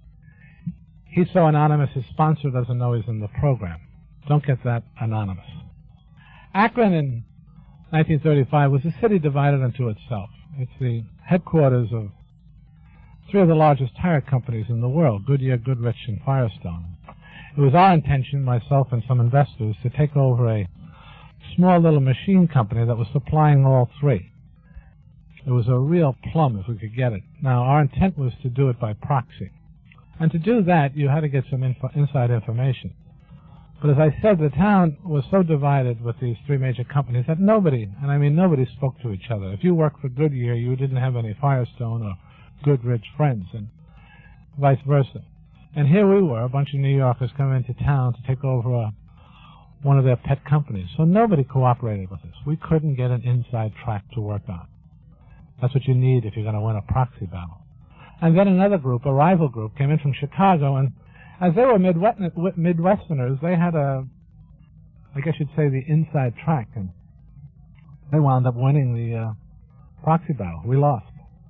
he's so anonymous his sponsor doesn't know he's in the program. Don't get that anonymous. Akron in nineteen thirty-five was a city divided into itself. It's the headquarters of three of the largest tire companies in the world, Goodyear, Goodrich, and Firestone. It was our intention, myself and some investors, to take over a small little machine company that was supplying all three. It was a real plum if we could get it. Now, our intent was to do it by proxy. And to do that, you had to get some info, inside information. But as I said, the town was so divided with these three major companies that nobody, and I mean nobody, spoke to each other. If you worked for Goodyear, you didn't have any Firestone or Goodrich friends, and vice versa. And here we were, a bunch of New Yorkers coming into town to take over a, one of their pet companies. So nobody cooperated with us. We couldn't get an inside track to work on. That's what you need if you're going to win a proxy battle. And then another group, a rival group, came in from Chicago, and as they were Midwesterners, they had a, I guess you'd say, the inside track, and they wound up winning the uh, proxy battle. We lost.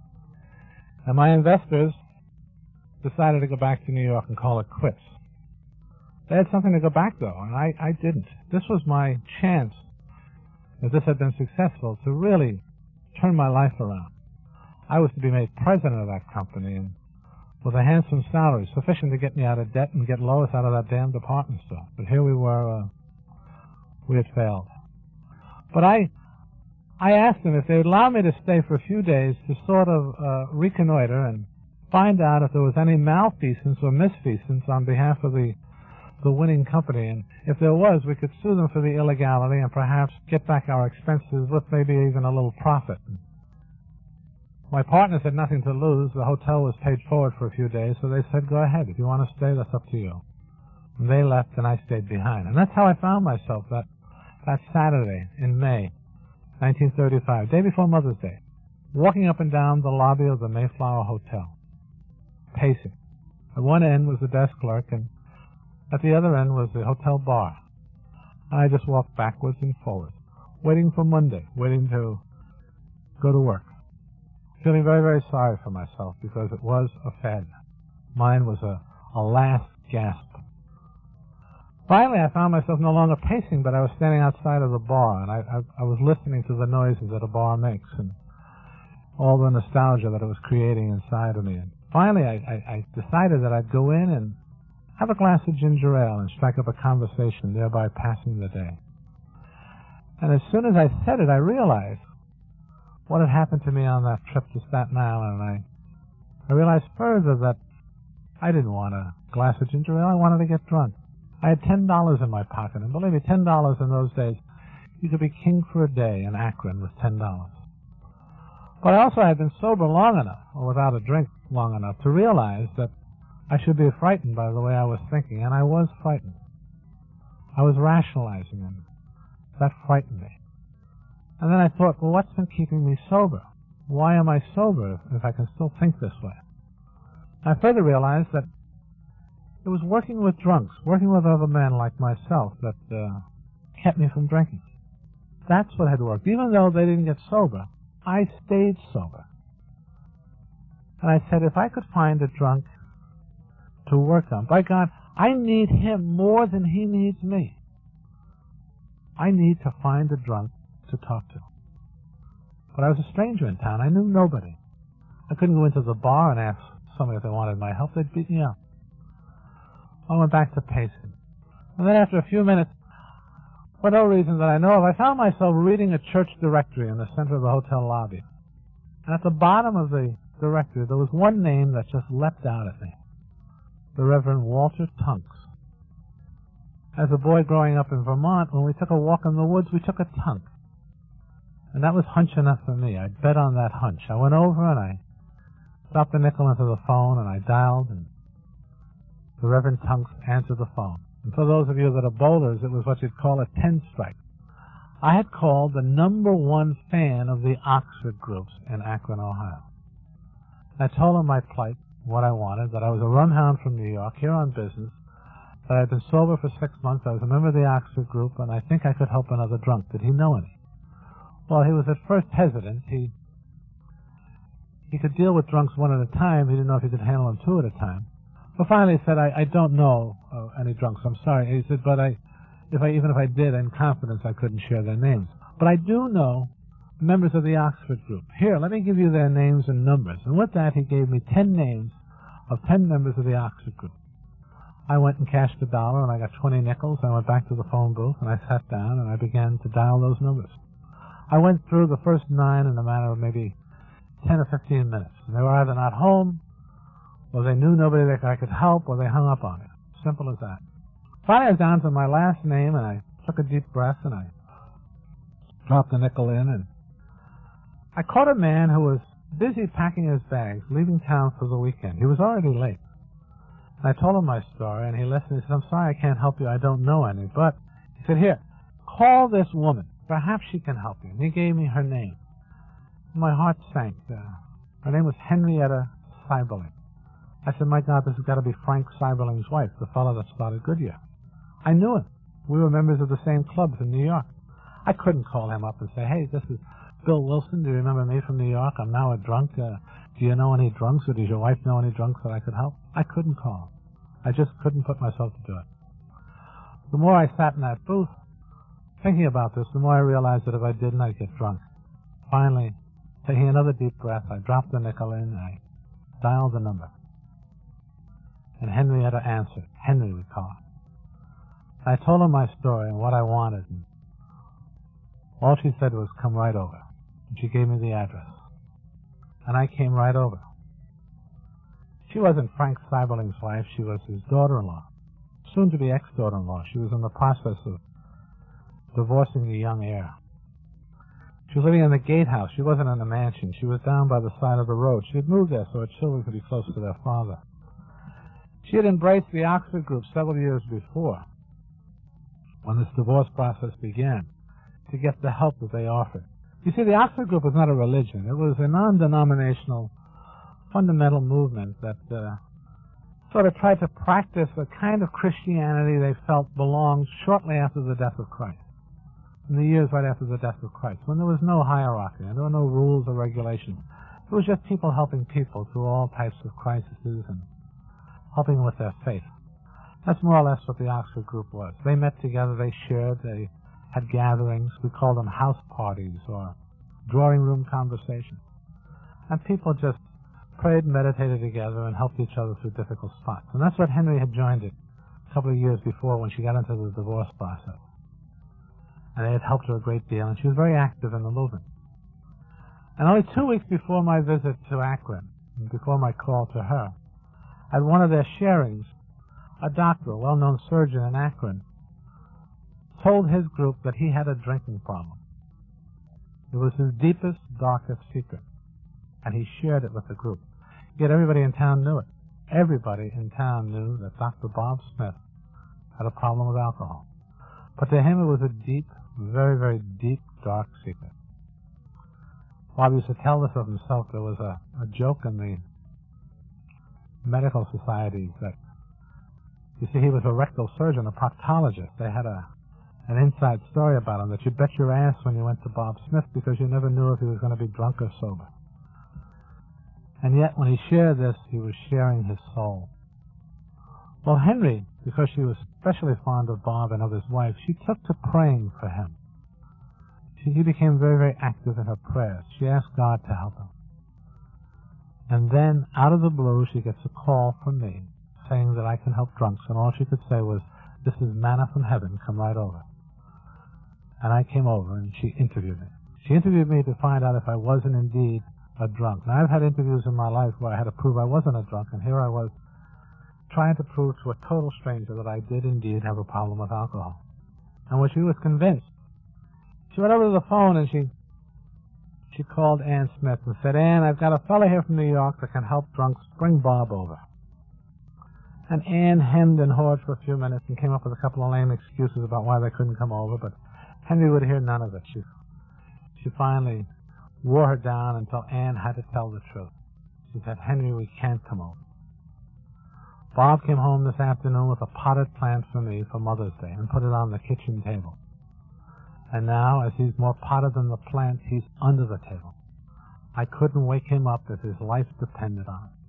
And my investors decided to go back to New York and call it quits. They had something to go back, though, and I, I didn't. This was my chance, if this had been successful, to really turn my life around. I was to be made president of that company, and with a handsome salary, sufficient to get me out of debt and get Lois out of that damn department store. But here we were, uh, we had failed. But I I asked them if they would allow me to stay for a few days to sort of uh, reconnoiter and find out if there was any malfeasance or misfeasance on behalf of the the winning company. And if there was, we could sue them for the illegality and perhaps get back our expenses with maybe even a little profit. My partners had nothing to lose. The hotel was paid forward for a few days, so they said, go ahead. If you want to stay, that's up to you. And they left, and I stayed behind. And that's how I found myself that, that Saturday in May nineteen thirty-five, day before Mother's Day, walking up and down the lobby of the Mayflower Hotel, pacing. At one end was the desk clerk, and at the other end was the hotel bar. And I just walked backwards and forwards, waiting for Monday, waiting to go to work. Feeling very, very sorry for myself because it was a failure. Mine was a, a last gasp. Finally, I found myself no longer pacing, but I was standing outside of the bar, and I, I, I was listening to the noises that a bar makes and all the nostalgia that it was creating inside of me. And finally, I, I, I decided that I'd go in and have a glass of ginger ale and strike up a conversation, thereby passing the day. And as soon as I said it, I realized what had happened to me on that trip to Staten Island, and I, I realized further that I didn't want a glass of ginger ale. I wanted to get drunk. I had ten dollars in my pocket, and believe me, ten dollars in those days, you could be king for a day in Akron with ten dollars. But I also had been sober long enough, or without a drink long enough, to realize that I should be frightened by the way I was thinking, and I was frightened. I was rationalizing, and that frightened me. And then I thought, well, what's been keeping me sober? Why am I sober if, if I can still think this way? I further realized that It was working with drunks, working with other men like myself, that uh, kept me from drinking. That's what had worked. Even though they didn't get sober, I stayed sober. And I said, if I could find a drunk to work on, by God, I need him more than he needs me. I need to find a drunk to talk to. But I was a stranger in town. I knew nobody. I couldn't go into the bar and ask somebody if they wanted my help. They'd beat me up. I went back to pacing. And then after a few minutes, for no reason that I know of, I found myself reading a church directory in the center of the hotel lobby. And at the bottom of the directory, there was one name that just leapt out at me. The Reverend Walter Tunks. As a boy growing up in Vermont, when we took a walk in the woods, we took a tunk. And that was hunch enough for me. I bet on that hunch. I went over and I dropped the nickel into the phone and I dialed, and the Reverend Tunks answered the phone. And for those of you that are bowlers, it was what you'd call a ten strike. I had called the number one fan of the Oxford groups in Akron, Ohio. I told him my plight, what I wanted, that I was a rumhound from New York, here on business, that I'd been sober for six months, I was a member of the Oxford group, and I think I could help another drunk. Did he know any? Well, he was at first hesitant. He he could deal with drunks one at a time. He didn't know if he could handle them two at a time. But finally he said, I, I don't know uh, any drunks. I'm sorry. He said, but I, if I, even if I did, in confidence, I couldn't share their names. But I do know members of the Oxford group. Here, let me give you their names and numbers. And with that, he gave me ten names of ten members of the Oxford group. I went and cashed a dollar, and I got twenty nickels. I went back to the phone booth, and I sat down, and I began to dial those numbers. I went through the first nine in a matter of maybe ten or fifteen minutes. And they were either not home, or they knew nobody that I could help, or they hung up on me. Simple as that. Finally, I was down to my last name, and I took a deep breath, and I dropped the nickel in, and I caught a man who was busy packing his bags, leaving town for the weekend. He was already late. And I told him my story, and he listened. He said, I'm sorry I can't help you. I don't know any. But he said, here, call this woman. Perhaps she can help you. And he gave me her name. My heart sank. Uh, her name was Henrietta Seiberling. I said, my God, this has got to be Frank Seiberling's wife, the fellow that started Goodyear. I knew him. We were members of the same clubs in New York. I couldn't call him up and say, hey, this is Bill Wilson. Do you remember me from New York? I'm now a drunk. Uh, do you know any drunks, or does your wife know any drunks that I could help? I couldn't call him. I just couldn't put myself to do it. The more I sat in that booth, thinking about this, the more I realized that if I didn't, I'd get drunk. Finally, taking another deep breath, I dropped the nickel in, and I dialed the number. And Henrietta answered. Henry, we call her. I told her my story and what I wanted, and all she said was, come right over. And she gave me the address. And I came right over. She wasn't Frank Seiberling's wife. She was his daughter-in-law, soon-to-be ex-daughter-in-law. She was in the process of divorcing the young heir. She was living in the gatehouse. She wasn't in a mansion. She was down by the side of the road. She had moved there so her children could be close to their father. She had embraced the Oxford group several years before, when this divorce process began, to get the help that they offered. You see, the Oxford group was not a religion. It was a non-denominational, fundamental movement that uh, sort of tried to practice a kind of Christianity they felt belonged shortly after the death of Christ, in the years right after the death of Christ, when there was no hierarchy and there were no rules or regulations. It was just people helping people through all types of crises and helping with their faith. That's more or less what the Oxford group was. They met together, they shared, they had gatherings. We called them house parties or drawing room conversations. And people just prayed and meditated together and helped each other through difficult spots. And that's what Henry had joined it a couple of years before when she got into the divorce process. And they had helped her a great deal, and she was very active in the movement. And only two weeks before my visit to Akron, and before my call to her, at one of their sharings, a doctor, a well-known surgeon in Akron, told his group that he had a drinking problem. It was his deepest, darkest secret, and he shared it with the group. Yet everybody in town knew it. Everybody in town knew that Doctor Bob Smith had a problem with alcohol. But to him it was a deep, very, very deep, dark secret. Bob used to tell this of himself. There was a, a joke in the medical societies that You see, he was a rectal surgeon, a proctologist. They had a an inside story about him that you bet your ass when you went to Bob Smith because you never knew if he was going to be drunk or sober. And yet, when he shared this, he was sharing his soul. Well, Henry, because she was especially fond of Bob and of his wife, she took to praying for him. She, he became very, very active in her prayers. She asked God to help him. And then, out of the blue, she gets a call from me saying that I can help drunks, and all she could say was, "This is manna from heaven, come right over." And I came over, and she interviewed me. She interviewed me to find out if I wasn't indeed a drunk. Now, I've had interviews in my life where I had to prove I wasn't a drunk, and here I was trying to prove to a total stranger that I did indeed have a problem with alcohol. And when she was convinced, she went over to the phone and she she called Ann Smith and said, "Ann, I've got a fellow here from New York that can help drunks. Bring Bob over." And Ann hemmed and hawed for a few minutes and came up with a couple of lame excuses about why they couldn't come over, but Henry would hear none of it. She, she finally wore her down until Ann had to tell the truth. She said, "Henry, we can't come over." Bob came home this afternoon with a potted plant for me for Mother's Day and put it on the kitchen table. And now, as he's more potted than the plant, he's under the table. I couldn't wake him up if his life depended on it.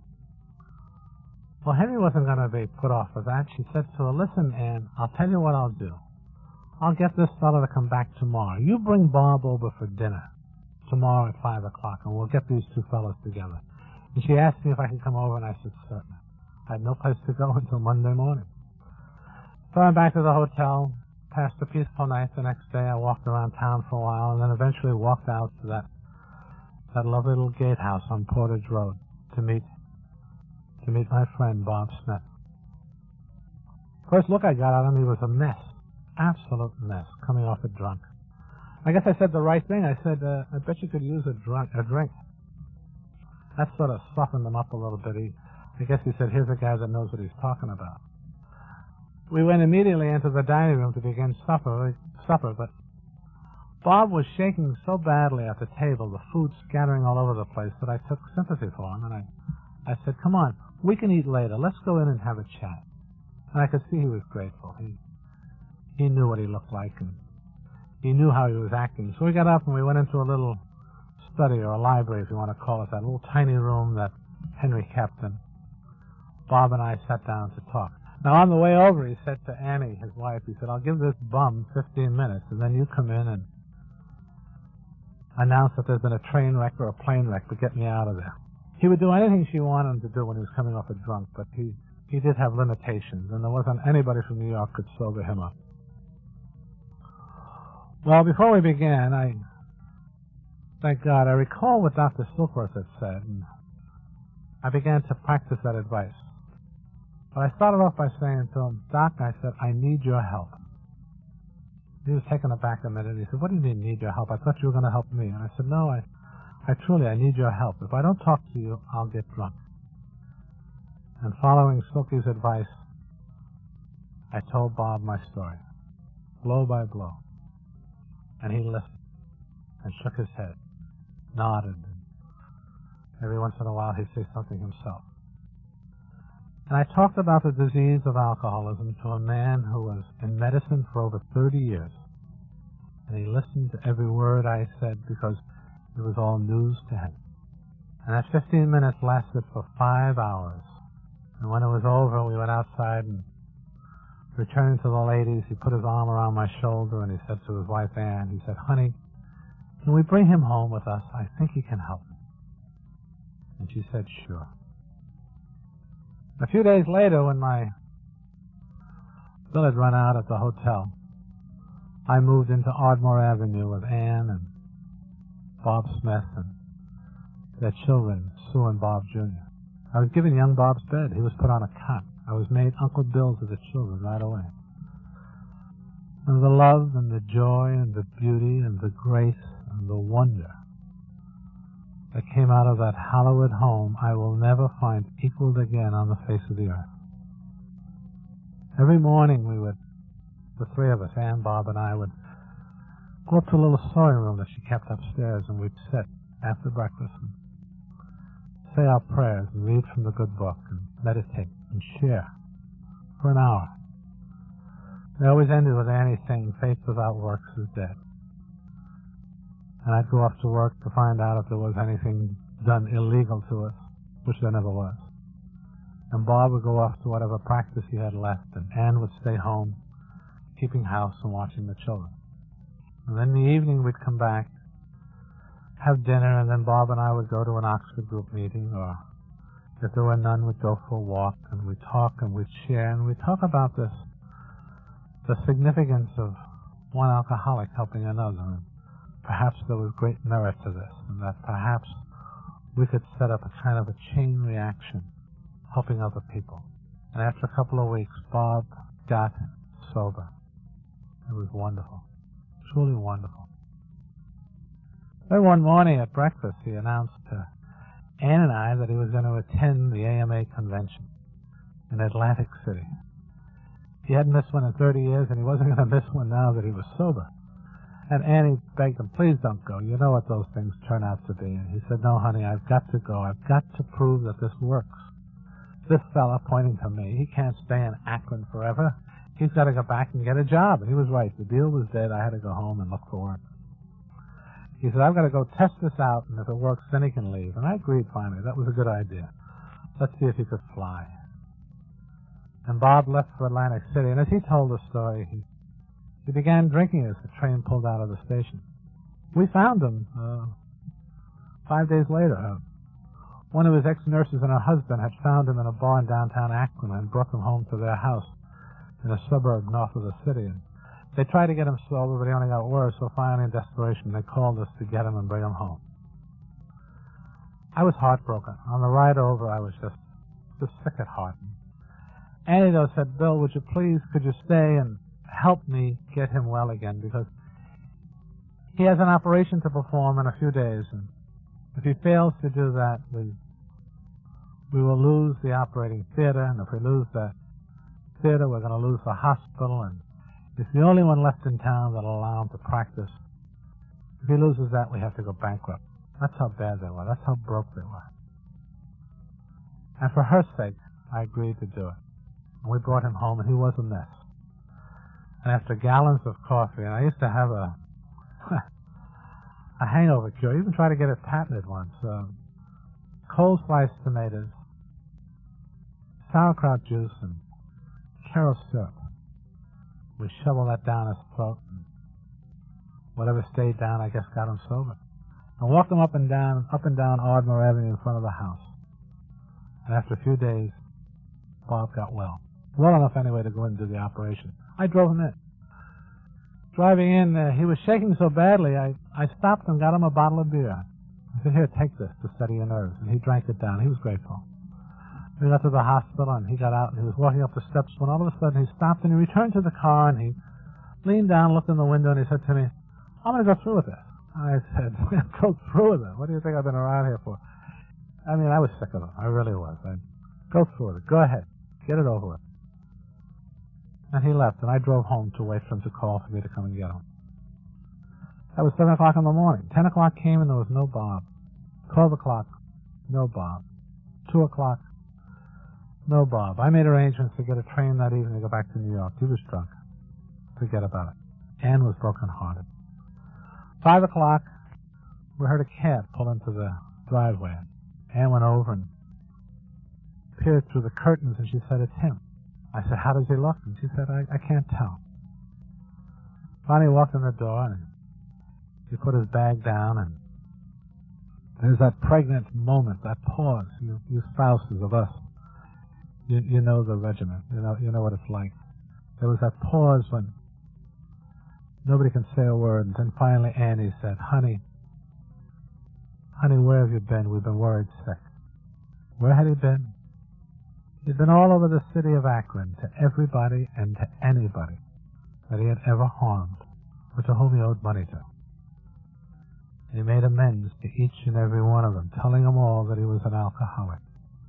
Well, Henry wasn't going to be put off with that. She said to her, "Listen, Ann, I'll tell you what I'll do. I'll get this fellow to come back tomorrow. You bring Bob over for dinner tomorrow at five o'clock, and we'll get these two fellows together." And she asked me if I could come over, and I said, "Certainly." I had no place to go until Monday morning. So I went back to the hotel, passed a peaceful night. The next day I walked around town for a while, and then eventually walked out to that that lovely little gatehouse on Portage Road to meet to meet my friend Bob Smith. First look I got at him, he was a mess, absolute mess, coming off a drunk. I guess I said the right thing. I said, uh, "I bet you could use a drunk a drink." That sort of softened him up a little bit. He, I guess he said, "Here's a guy that knows what he's talking about." We went immediately into the dining room to begin supper, supper, but Bob was shaking so badly at the table, the food scattering all over the place, that I took sympathy for him, and I, I said, "Come on, we can eat later. Let's go in and have a chat." And I could see he was grateful. He, he knew what he looked like, and he knew how he was acting. So we got up and we went into a little study, or a library, if you want to call it that, little tiny room that Henry kept, and Bob and I sat down to talk. Now, on the way over, he said to Annie, his wife, he said, "I'll give this bum fifteen minutes, and then you come in and announce that there's been a train wreck or a plane wreck to get me out of there." He would do anything she wanted him to do when he was coming off a drunk, but he, he did have limitations, and there wasn't anybody from New York could sober him up. Well, before we began, I, thank God, I recall what Doctor Silkworth had said, and I began to practice that advice. But I started off by saying to him, "Doc," I said, "I need your help." He was taken aback a minute. He said, "What do you mean, need your help? I thought you were going to help me." And I said, "No, I, I truly, I need your help. If I don't talk to you, I'll get drunk." And following Silky's advice, I told Bob my story, blow by blow. And he listened and shook his head, nodded, and every once in a while he'd say something himself. And I talked about the disease of alcoholism to a man who was in medicine for over thirty years. And he listened to every word I said because it was all news to him. And that fifteen minutes lasted for five hours. And when it was over, we went outside, and returning to the ladies, he put his arm around my shoulder and he said to his wife, Ann, he said, "Honey, can we bring him home with us? I think he can help me." And she said, "Sure." A few days later, when my bill had run out at the hotel, I moved into Ardmore Avenue with Ann and Bob Smith and their children, Sue and Bob Junior I was given young Bob's bed. He was put on a cot. I was made Uncle Bill to the children right away. And the love and the joy and the beauty and the grace and the wonder that came out of that hallowed home I will never find equaled again on the face of the earth. Every morning we would, the three of us, Ann, Bob, and I, would go up to a little sewing room that she kept upstairs, and we'd sit after breakfast and say our prayers and read from the good book and meditate and share. for an hour. They always ended with Annie saying, "Faith without works is dead." And I'd go off to work to find out if there was anything done illegal to us, which there never was. And Bob would go off to whatever practice he had left, and Ann would stay home, keeping house and watching the children. And then in the evening we'd come back, have dinner, and then Bob and I would go to an Oxford group meeting, or if there were none, we'd go for a walk, and we'd talk, and we'd share, and we'd talk about this, the significance of one alcoholic helping another, and perhaps there was great merit to this, and that perhaps we could set up a kind of a chain reaction, helping other people. And after a couple of weeks, Bob got sober. It was wonderful, truly wonderful. Then one morning at breakfast, he announced to Ann and I that he was going to attend the A M A convention in Atlantic City. He hadn't missed one in thirty years, and he wasn't going to miss one now that he was sober. And Annie begged him, "Please don't go. You know what those things turn out to be." And he said, "No, honey, I've got to go. I've got to prove that this works. This fella," pointing to me, "he can't stay in Akron forever. He's got to go back and get a job." And he was right. The deal was dead. I had to go home and look for work. He said, "I've got to go test this out, and if it works, then he can leave." And I agreed finally. That was a good idea. Let's see if he could fly. And Bob left for Atlantic City, and as he told the story, he, he began drinking as the train pulled out of the station. We found him uh, five days later. Uh, one of his ex-nurses and her husband had found him in a bar in downtown Akron and brought him home to their house in a suburb north of the city. And they tried to get him sober, but he only got worse, so finally in desperation they called us to get him and bring him home. I was heartbroken. On the ride over, I was just, just sick at heart. Annie, though, said, "Bill, would you please, could you stay and help me get him well again, because he has an operation to perform in a few days, and if he fails to do that, we, we will lose the operating theater, and if we lose that theater, we're going to lose the hospital, and it's the only one left in town that'll allow him to practice. If he loses that, we have to go bankrupt." That's how bad they were. That's how broke they were. And for her sake, I agreed to do it. And we brought him home, and he was a mess. And after gallons of coffee, and I used to have a a hangover cure. I even tried to get it patented once. Uh, cold sliced tomatoes, sauerkraut juice, and Karo syrup. We shoveled that down his throat, and whatever stayed down, I guess, got him sober. And walked him up and down, up and down Ardmore Avenue in front of the house. And after a few days, Bob got well. Well enough, anyway, to go in and do the operation. I drove him in. Driving in, uh, he was shaking so badly, I, I stopped and got him a bottle of beer. I said, "Here, take this to steady your nerves." And he drank it down. He was grateful. We got to the hospital, and he got out, and he was walking up the steps when all of a sudden he stopped, and he returned to the car, and he leaned down, looked in the window, and he said to me, "I'm going to go through with this." I said, "Go through with it? What do you think I've been around here for?" I mean, I was sick of him. I really was. I'd go through with it. Go ahead. Get it over with. And he left, and I drove home to wait for him to call for me to come and get him. That was seven o'clock in the morning. Ten o'clock came, and there was no Bob. Twelve o'clock, no Bob. Two o'clock, no Bob. I made arrangements to get a train that evening to go back to New York. He was drunk. Forget about it. Ann was broken-hearted. Five o'clock, we heard a cab pull into the driveway. Ann went over and peered through the curtains, and she said, "It's him." I said, "How does he look?" And she said, I, I can't tell. Finally, he walked in the door, and he put his bag down, and there's that pregnant moment, that pause. You, you spouses of us, you, you know the regiment. You know, you know what it's like. There was that pause when nobody can say a word, and then finally Annie said, "Honey, honey, where have you been? We've been worried sick." Where had he been? He'd been all over the city of Akron, to everybody and to anybody that he had ever harmed, or to whom he owed money to. He made amends to each and every one of them, telling them all that he was an alcoholic.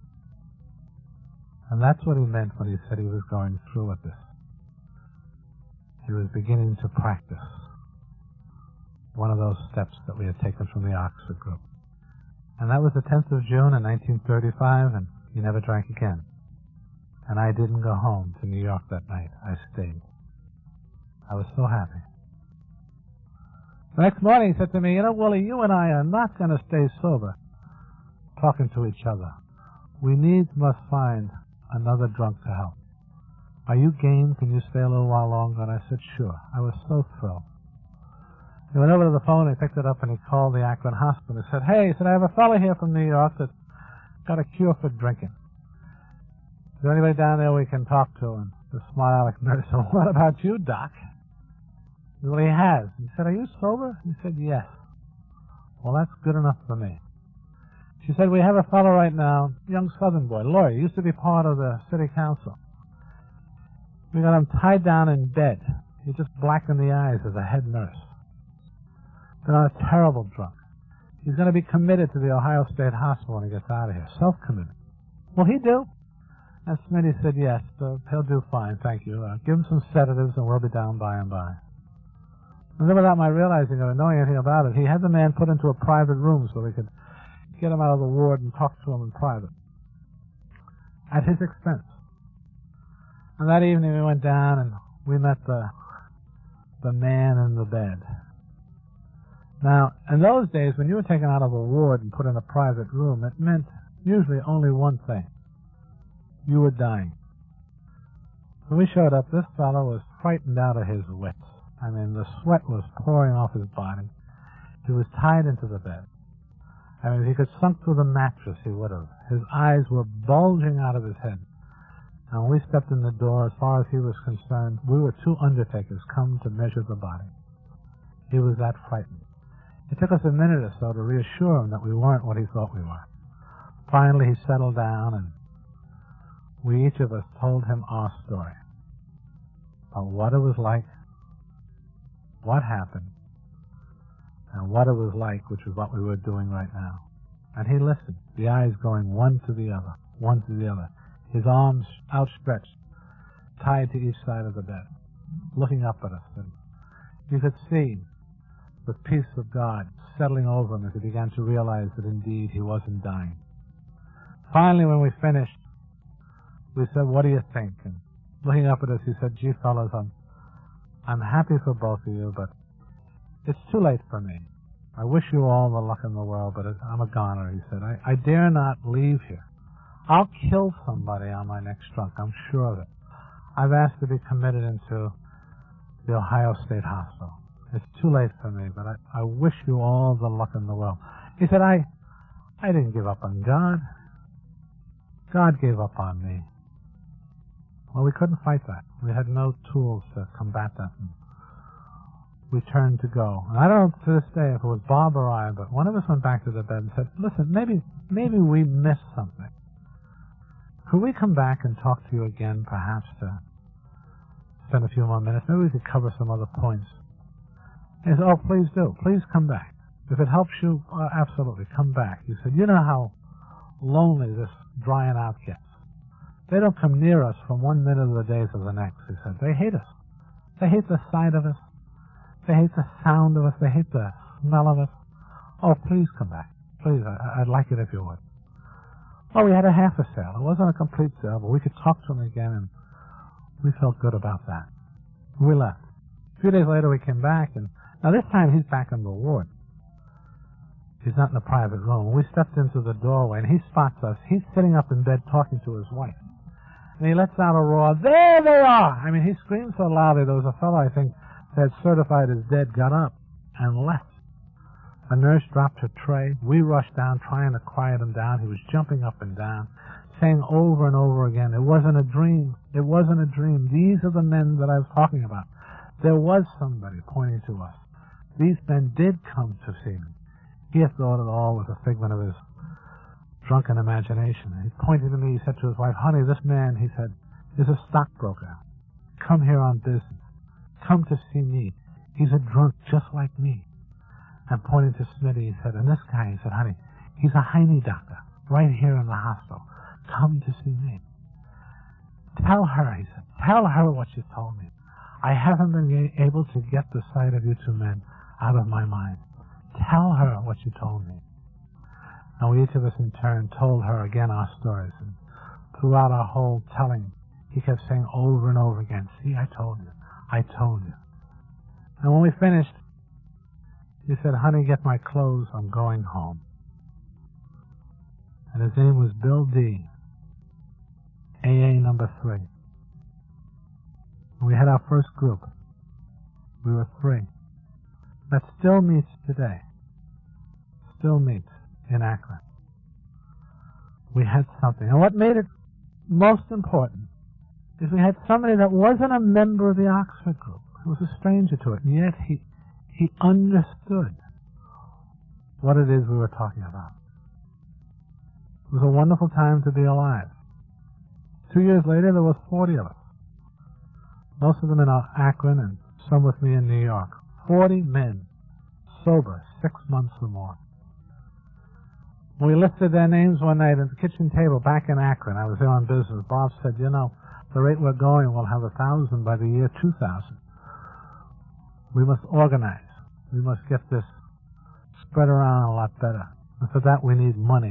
And that's what he meant when he said he was going through with this. He was beginning to practice one of those steps that we had taken from the Oxford group. And that was the tenth of June in nineteen thirty-five, and he never drank again. And I didn't go home to New York that night. I stayed. I was so happy. The next morning he said to me, you know, Willie, you and I are not going to stay sober talking to each other. We needs must find another drunk to help. Are you game? Can you stay a little while longer? And I said, sure. I was so thrilled. He went over to the phone, he picked it up, and he called the Akron hospital. He said, hey, he said, I have a fellow here from New York that's got a cure for drinking. Is there anybody down there we can talk to? And the smile-like nurse said, what about you, Doc? He said, well, he has. He said, are you sober? He said, yes. Well, that's good enough for me. She said, we have a fellow right now, young Southern boy, lawyer, used to be part of the city council. We got him tied down in bed. He just blackened the eyes as a head nurse. Been on a terrible drunk. He's going to be committed to the Ohio State Hospital when he gets out of here. Self-committed. Will he do? And Smitty said, yes, uh, he'll do fine, thank you. Uh, give him some sedatives and we'll be down by and by. And then without my realizing or knowing anything about it, he had the man put into a private room so we could get him out of the ward and talk to him in private. At his expense. And that evening we went down and we met the the man in the bed. Now, in those days, when you were taken out of a ward and put in a private room, it meant usually only one thing. You were dying. When we showed up, this fellow was frightened out of his wits. I mean, the sweat was pouring off his body. He was tied into the bed. I mean, if he could sunk through the mattress, he would have. His eyes were bulging out of his head. And when we stepped in the door, as far as he was concerned, we were two undertakers come to measure the body. He was that frightened. It took us a minute or so to reassure him that we weren't what he thought we were. Finally, he settled down, and we each of us told him our story about what it was like, what happened, and what it was like, which is what we were doing right now. And he listened, the eyes going one to the other, one to the other, his arms outstretched, tied to each side of the bed, looking up at us. And you could see the peace of God settling over him as he began to realize that indeed he wasn't dying. Finally, when we finished, we said, what do you think? And looking up at us, he said, gee, fellas, I'm, I'm happy for both of you, but it's too late for me. I wish you all the luck in the world, but I'm a goner, he said. I, I dare not leave here. I'll kill somebody on my next drunk, I'm sure of it. I've asked to be committed into the Ohio State Hospital. It's too late for me, but I, I wish you all the luck in the world. He said, I, I didn't give up on God. God gave up on me. Well, we couldn't fight that. We had no tools to combat that. And we turned to go. And I don't know to this day if it was Bob or I, but one of us went back to the bed and said, listen, maybe, maybe we missed something. Could we come back and talk to you again, perhaps, to spend a few more minutes? Maybe we could cover some other points. He said, oh, please do. Please come back. If it helps you, uh, absolutely, come back. He said, you know how lonely this drying out gets. They don't come near us from one minute of the day to the next, he said. They hate us. They hate the sight of us. They hate the sound of us. They hate the smell of us. Oh, please come back. Please, I, I'd like it if you would. Well, we had a half a sale. It wasn't a complete sale, but we could talk to him again, and we felt good about that. We left. A few days later, we came back, and now this time he's back in the ward. He's not in a private room. We stepped into the doorway, and he spots us. He's sitting up in bed talking to his wife. And he lets out a roar, there they are! I mean, he screamed so loudly, there was a fellow, I think, that had certified as dead, got up and left. A nurse dropped her tray. We rushed down, trying to quiet him down. He was jumping up and down, saying over and over again, it wasn't a dream. It wasn't a dream. These are the men that I was talking about. There was somebody pointing to us. These men did come to see me. He had thought it all was a figment of his drunken imagination. He pointed to me, he said to his wife, honey, this man, he said, is a stockbroker. Come here on business. Come to see me. He's a drunk just like me. And pointing to Smitty, he said, and this guy, he said, honey, he's a Heine doctor right here in the hospital. Come to see me. Tell her, he said, tell her what you told me. I haven't been able to get the sight of you two men out of my mind. Tell her what you told me. And we each of us in turn told her again our stories. And throughout our whole telling, he kept saying over and over again, see, I told you, I told you. And when we finished, he said, honey, get my clothes, I'm going home. And his name was Bill D., A A number three. When we had our first group, we were three. That still meets today. Still meets in Akron. We had something. And what made it most important is we had somebody that wasn't a member of the Oxford group. He was a stranger to it. And yet he, he understood what it is we were talking about. It was a wonderful time to be alive. Two years later, there was forty of us. Most of them in Akron and some with me in New York. Forty men, sober, six months or more. When we listed their names one night at the kitchen table back in Akron, I was there on business, Bob said, you know, the rate we're going, we'll have a thousand by the year two thousand. We must organize. We must get this spread around a lot better. And for that we need money.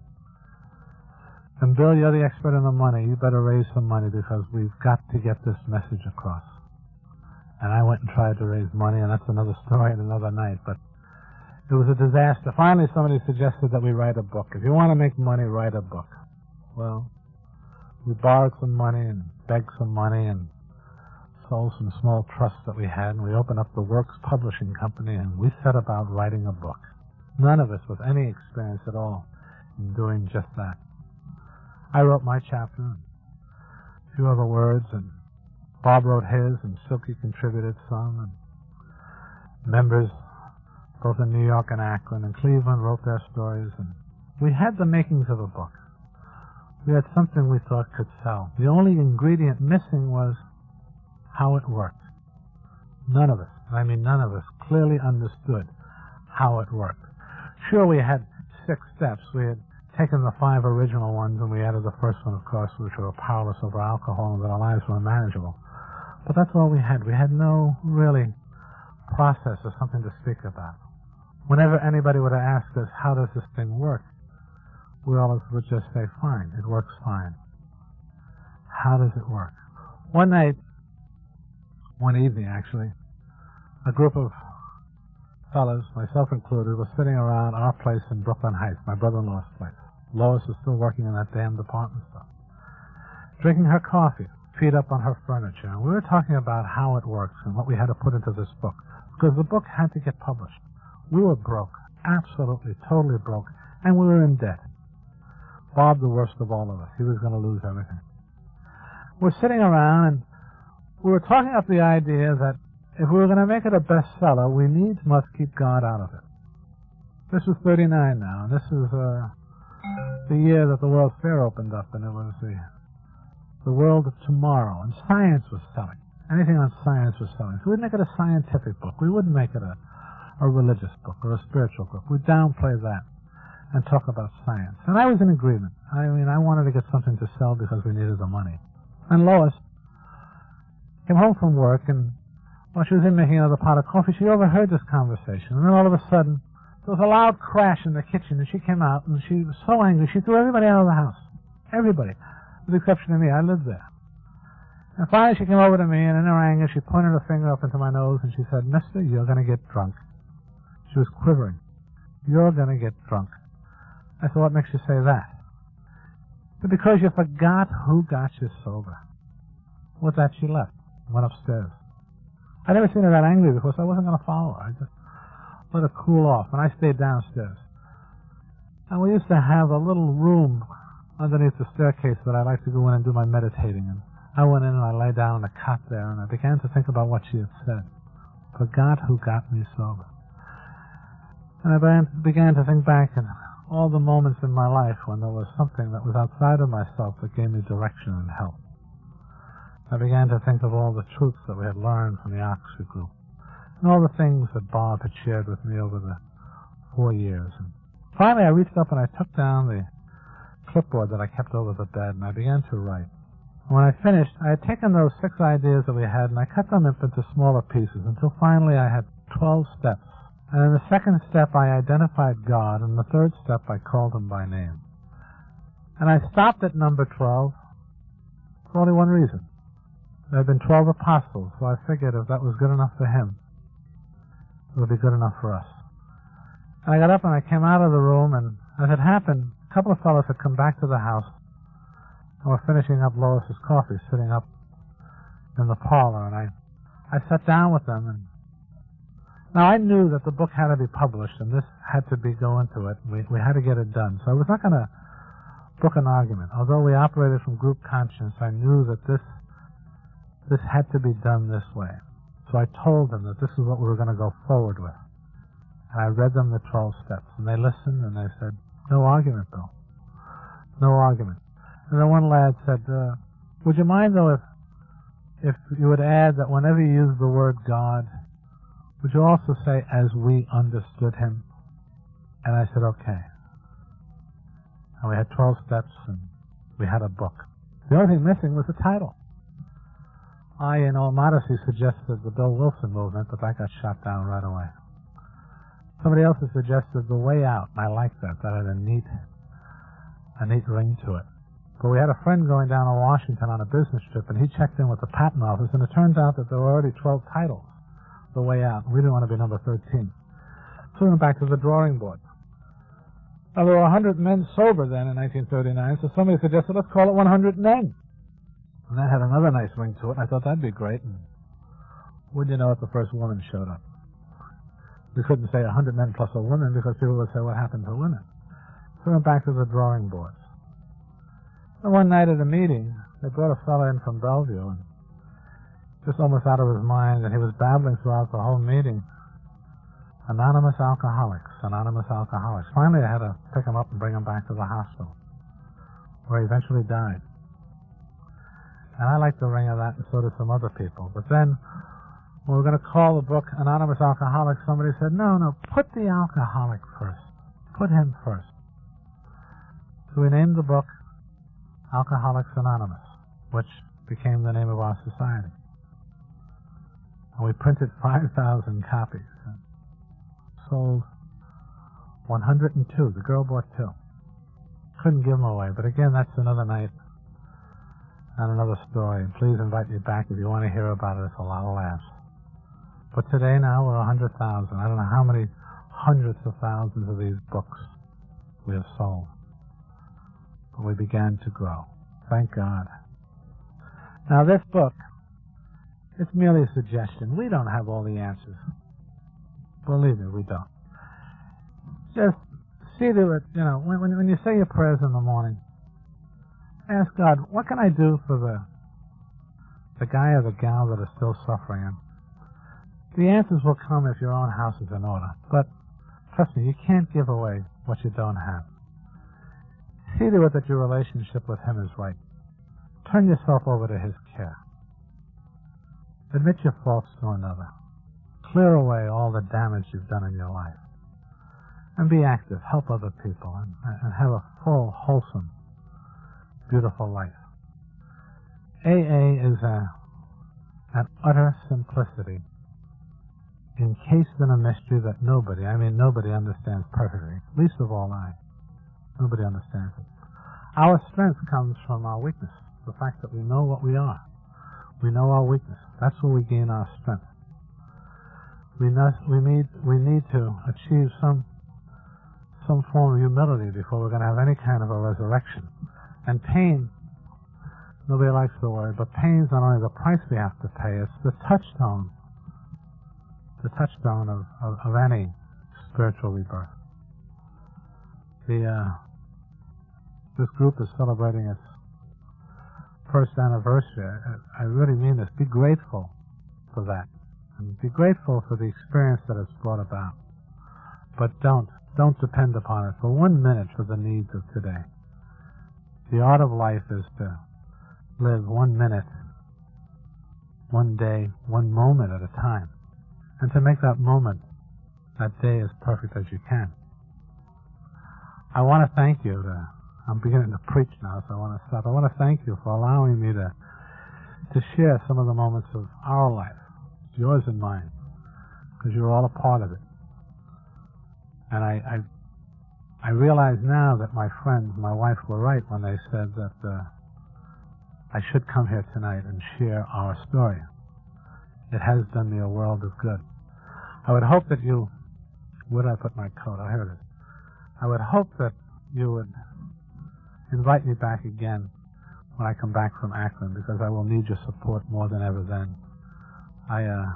And Bill, you're the expert in the money. You better raise some money because we've got to get this message across. And I went and tried to raise money, and that's another story and another night. But it was a disaster. Finally, somebody suggested that we write a book. If you want to make money, write a book. Well, we borrowed some money and begged some money and sold some small trusts that we had, and we opened up the Works Publishing Company, and we set about writing a book. None of us with any experience at all in doing just that. I wrote my chapter, and a few other words, and Bob wrote his, and Silky contributed some, and members both in New York and Akron and Cleveland wrote their stories, and we had the makings of a book. We had something we thought could sell. The only ingredient missing was how it worked. None of us, I mean none of us, clearly understood how it worked. Sure, we had six steps. We had taken the five original ones, and we added the first one, of course, which were powerless over alcohol and that our lives were manageable. But that's all we had. We had no, really, process or something to speak about. Whenever anybody would have asked us, how does this thing work, we always would just say, fine, it works fine. How does it work? One night, one evening actually, a group of fellas, myself included, were sitting around our place in Brooklyn Heights, my brother-in-law's place. Lois was still working in that damn department store, drinking her coffee, feet up on her furniture. And we were talking about how it works and what we had to put into this book, because the book had to get published. We were broke, absolutely, totally broke, and we were in debt. Bob, the worst of all of us. He was going to lose everything. We're sitting around, and we were talking up the idea that if we were going to make it a bestseller, we needs must keep God out of it. This was thirty-nine now, and this is uh, the year that the World's Fair opened up, and it was the the world of tomorrow, and science was selling. Anything on science was selling. So we'd make it a scientific book. We wouldn't make it a, a religious book or a spiritual book. We'd downplay that and talk about science. And I was in agreement. I mean, I wanted to get something to sell because we needed the money. And Lois came home from work, and while she was in making another pot of coffee, she overheard this conversation. And then all of a sudden, there was a loud crash in the kitchen, and she came out, and she was so angry, she threw everybody out of the house. Everybody. With the exception of me. I lived there. And finally she came over to me, and in her anger, she pointed her finger up into my nose, and she said, Mister, you're going to get drunk. She was quivering. You're going to get drunk. I said, what makes you say that? But because you forgot who got you sober. With that, she left. Went upstairs. I'd never seen her that angry before, so I wasn't going to follow her. I just let her cool off, and I stayed downstairs. And we used to have a little room underneath the staircase that I like to go in and do my meditating. And I went in and I lay down on a cot there, and I began to think about what she had said. Forgot who got me sober. And I began to think back in all the moments in my life when there was something that was outside of myself that gave me direction and help. I began to think of all the truths that we had learned from the Oxford group, and all the things that Bob had shared with me over the four years. And finally, I reached up and I took down the clipboard that I kept over the bed, and I began to write. When I finished, I had taken those six ideas that we had, and I cut them up into smaller pieces until finally I had twelve steps. And in the second step, I identified God, and in the third step, I called him by name. And I stopped at number twelve for only one reason. There had been twelve apostles, so I figured if that was good enough for him, it would be good enough for us. And I got up and I came out of the room, and as it happened, a couple of fellows had come back to the house and were finishing up Lois's coffee, sitting up in the parlor, and I, I sat down with them. And now I knew that the book had to be published, and this had to be go into it. We, we had to get it done. So I was not going to book an argument. Although we operated from group conscience, I knew that this this had to be done this way. So I told them that this is what we were going to go forward with. And I read them the twelve steps, and they listened, and they said, "No argument, Bill. No argument." And then one lad said, uh, "Would you mind, though, if if you would add that whenever you use the word God, would you also say, 'as we understood him'?" And I said, "Okay." And we had twelve steps, and we had a book. The only thing missing was the title. I, in all modesty, suggested the Bill Wilson movement, but that got shot down right away. Somebody else had suggested The Way Out, and I liked that. That had a neat, a neat ring to it. But we had a friend going down to Washington on a business trip, and he checked in with the patent office, and it turns out that there were already twelve titles, The Way Out. We didn't want to be number thirteen. So we went back to the drawing board. Now, there were one hundred men sober then in nineteen thirty-nine, so somebody suggested, let's call it one hundred men. And that had another nice ring to it, and I thought that'd be great. And wouldn't you know it, the first woman showed up. We couldn't say one hundred men plus a woman because people would say, what happened to women? So we went back to the drawing boards. And one night at a meeting, they brought a fellow in from Bellevue, and just almost out of his mind, and he was babbling throughout the whole meeting. Anonymous alcoholics, anonymous alcoholics. Finally, I had to pick him up and bring him back to the hospital, where he eventually died. And I liked the ring of that, and so did some other people. But then, when we were going to call the book Anonymous Alcoholics, somebody said, no, no, put the alcoholic first. Put him first. So we named the book Alcoholics Anonymous, which became the name of our society. And we printed five thousand copies. And sold one hundred two. The girl bought two. Couldn't give them away, but again, that's another night and another story. And please invite me back if you want to hear about it. It's a lot of laughs. But today now we're one hundred thousand. I don't know how many hundreds of thousands of these books we have sold. But we began to grow. Thank God. Now this book, it's merely a suggestion. We don't have all the answers. Believe me, we don't. Just see to it, you know, when, when you say your prayers in the morning, ask God, what can I do for the the guy or the gal that is still suffering? And the answers will come if your own house is in order. But trust me, you can't give away what you don't have. See to it that your relationship with him is right. Turn yourself over to his care. Admit your faults to another. Clear away all the damage you've done in your life. And be active. Help other people. And, and have a full, wholesome, beautiful life. A A is a, an utter simplicity encased in a mystery that nobody, I mean nobody understands perfectly. Least of all I. Nobody understands it. Our strength comes from our weakness. The fact that we know what we are. We know our weakness. That's where we gain our strength. We need, we need, we need to achieve some some form of humility before we're going to have any kind of a resurrection. And pain, nobody likes the word, but pain is not only the price we have to pay, it's the touchstone, the touchstone of, of, of any spiritual rebirth. The uh, this group is celebrating its first anniversary. I, I really mean this. Be grateful for that. And be grateful for the experience that it's brought about. But don't, don't depend upon it for one minute for the needs of today. The art of life is to live one minute, one day, one moment at a time. And to make that moment, that day as perfect as you can. I want to thank you. To, I'm beginning to preach now, so I want to stop. I want to thank you for allowing me to, to share some of the moments of our life. Yours and mine, because you're all a part of it. And I, I, I realize now that my friends, my wife, were right when they said that uh, I should come here tonight and share our story. It has done me a world of good. I would hope that you, where did I put my coat? Oh, here it is. I would hope that you would invite me back again when I come back from Akron, because I will need your support more than ever then. I, uh,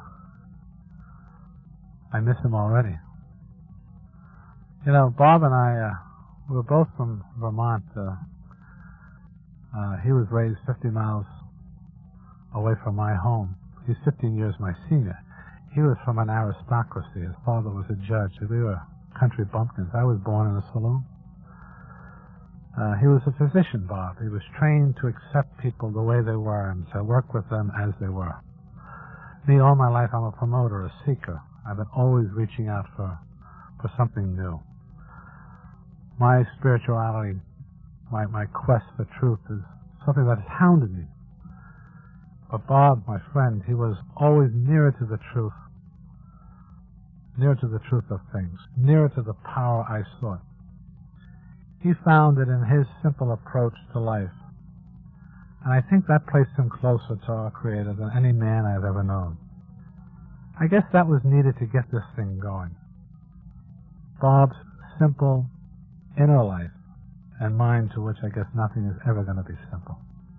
I miss him already. You know, Bob and I, uh, we were both from Vermont. Uh, uh, he was raised fifty miles away from my home. He's fifteen years my senior. He was from an aristocracy. His father was a judge. We were country bumpkins. I was born in a saloon. Uh, he was a physician, Bob. He was trained to accept people the way they were and to work with them as they were. Me, all my life, I'm a promoter, a seeker. I've been always reaching out for, for something new. My spirituality, my, my quest for truth is something that has hounded me. But Bob, my friend, he was always nearer to the truth, nearer to the truth of things, nearer to the power I sought. He found it in his simple approach to life, and I think that placed him closer to our Creator than any man I've ever known. I guess that was needed to get this thing going. Bob's simple inner life, and mine, to which I guess nothing is ever going to be simple.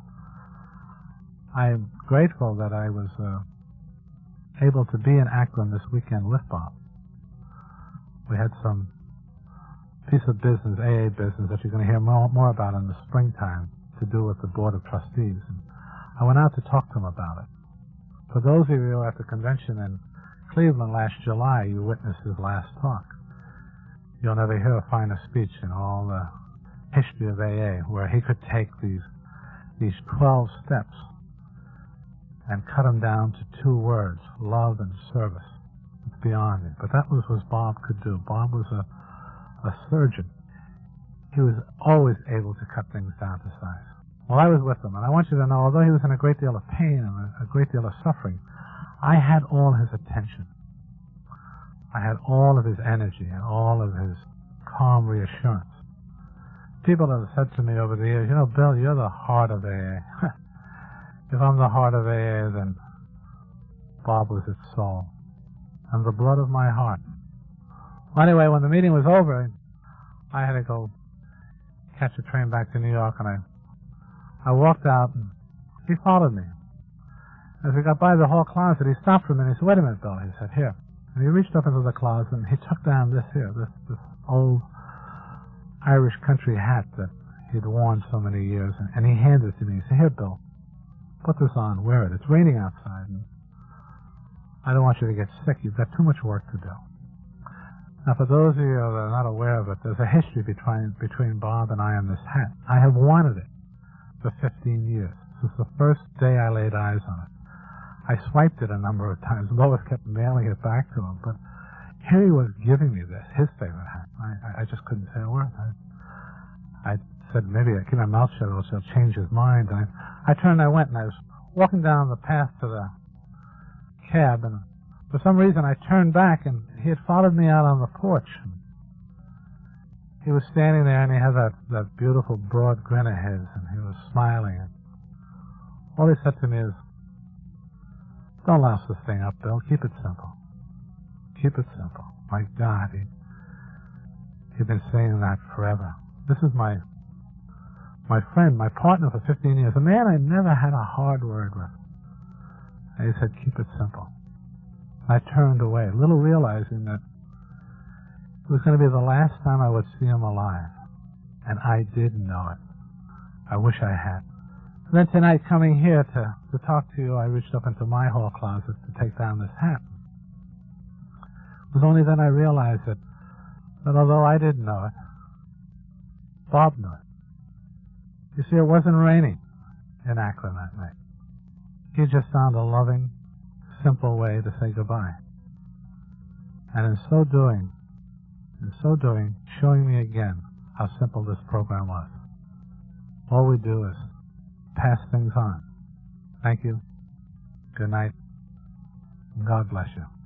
I am grateful that I was uh, able to be in Akron this weekend with Bob. We had some piece of business, A A business, that you're going to hear more, more about in the springtime, to do with the Board of Trustees. And I went out to talk to him about it. For those of you at the convention in Cleveland last July, you witnessed his last talk. You'll never hear a finer speech in all the history of A A, where he could take these these twelve steps and cut them down to two words, love and service. It's beyond me. But that was what Bob could do. Bob was a, a surgeon. He was always able to cut things down to size. Well, I was with him, and I want you to know, although he was in a great deal of pain and a, a great deal of suffering, I had all his attention. I had all of his energy and all of his calm reassurance. People have said to me over the years, you know, Bill, you're the heart of A A. If I'm the heart of A A, then Bob was its soul and the blood of my heart. Well, anyway, when the meeting was over, I had to go catch a train back to New York, and I I walked out, and he followed me. As we got by the hall closet, he stopped for a minute. He said, wait a minute, Bill. He said, here. And he reached up into the closet, and he took down this here, this, this old Irish country hat that he'd worn so many years, and, and he handed it to me. He said, here, Bill, put this on, wear it. It's raining outside, and I don't want you to get sick. You've got too much work to do. Now, for those of you that are not aware of it, there's a history between, between Bob and I on this hat. I have wanted it for fifteen years. Since the first day I laid eyes on it. I swiped it a number of times. Lois kept mailing it back to him, but here he was giving me this, his favorite hat. I, I just couldn't say a word. I, I said, maybe I keep my mouth shut or she'll change his mind. And I, I turned and I went, and I was walking down the path to the cab, and for some reason I turned back, and he had followed me out on the porch. He was standing there, and he had that, that beautiful broad grin of his, and he was smiling. And all he said to me is, don't louse this thing up, Bill. Keep it simple. Keep it simple. My God, he, he'd been saying that forever. This is my my friend, my partner for fifteen years, a man I never had a hard word with. And he said, keep it simple. I turned away, little realizing that it was going to be the last time I would see him alive. And I didn't know it. I wish I had. And then tonight, coming here to, to talk to you, I reached up into my hall closet to take down this hat. It was only then I realized that, that although I didn't know it, Bob knew it. You see, it wasn't raining in Akron that night. He just found a loving, simple way to say goodbye. And in so doing, in so doing, showing me again how simple this program was. All we do is pass things on. Thank you. Good night. God bless you.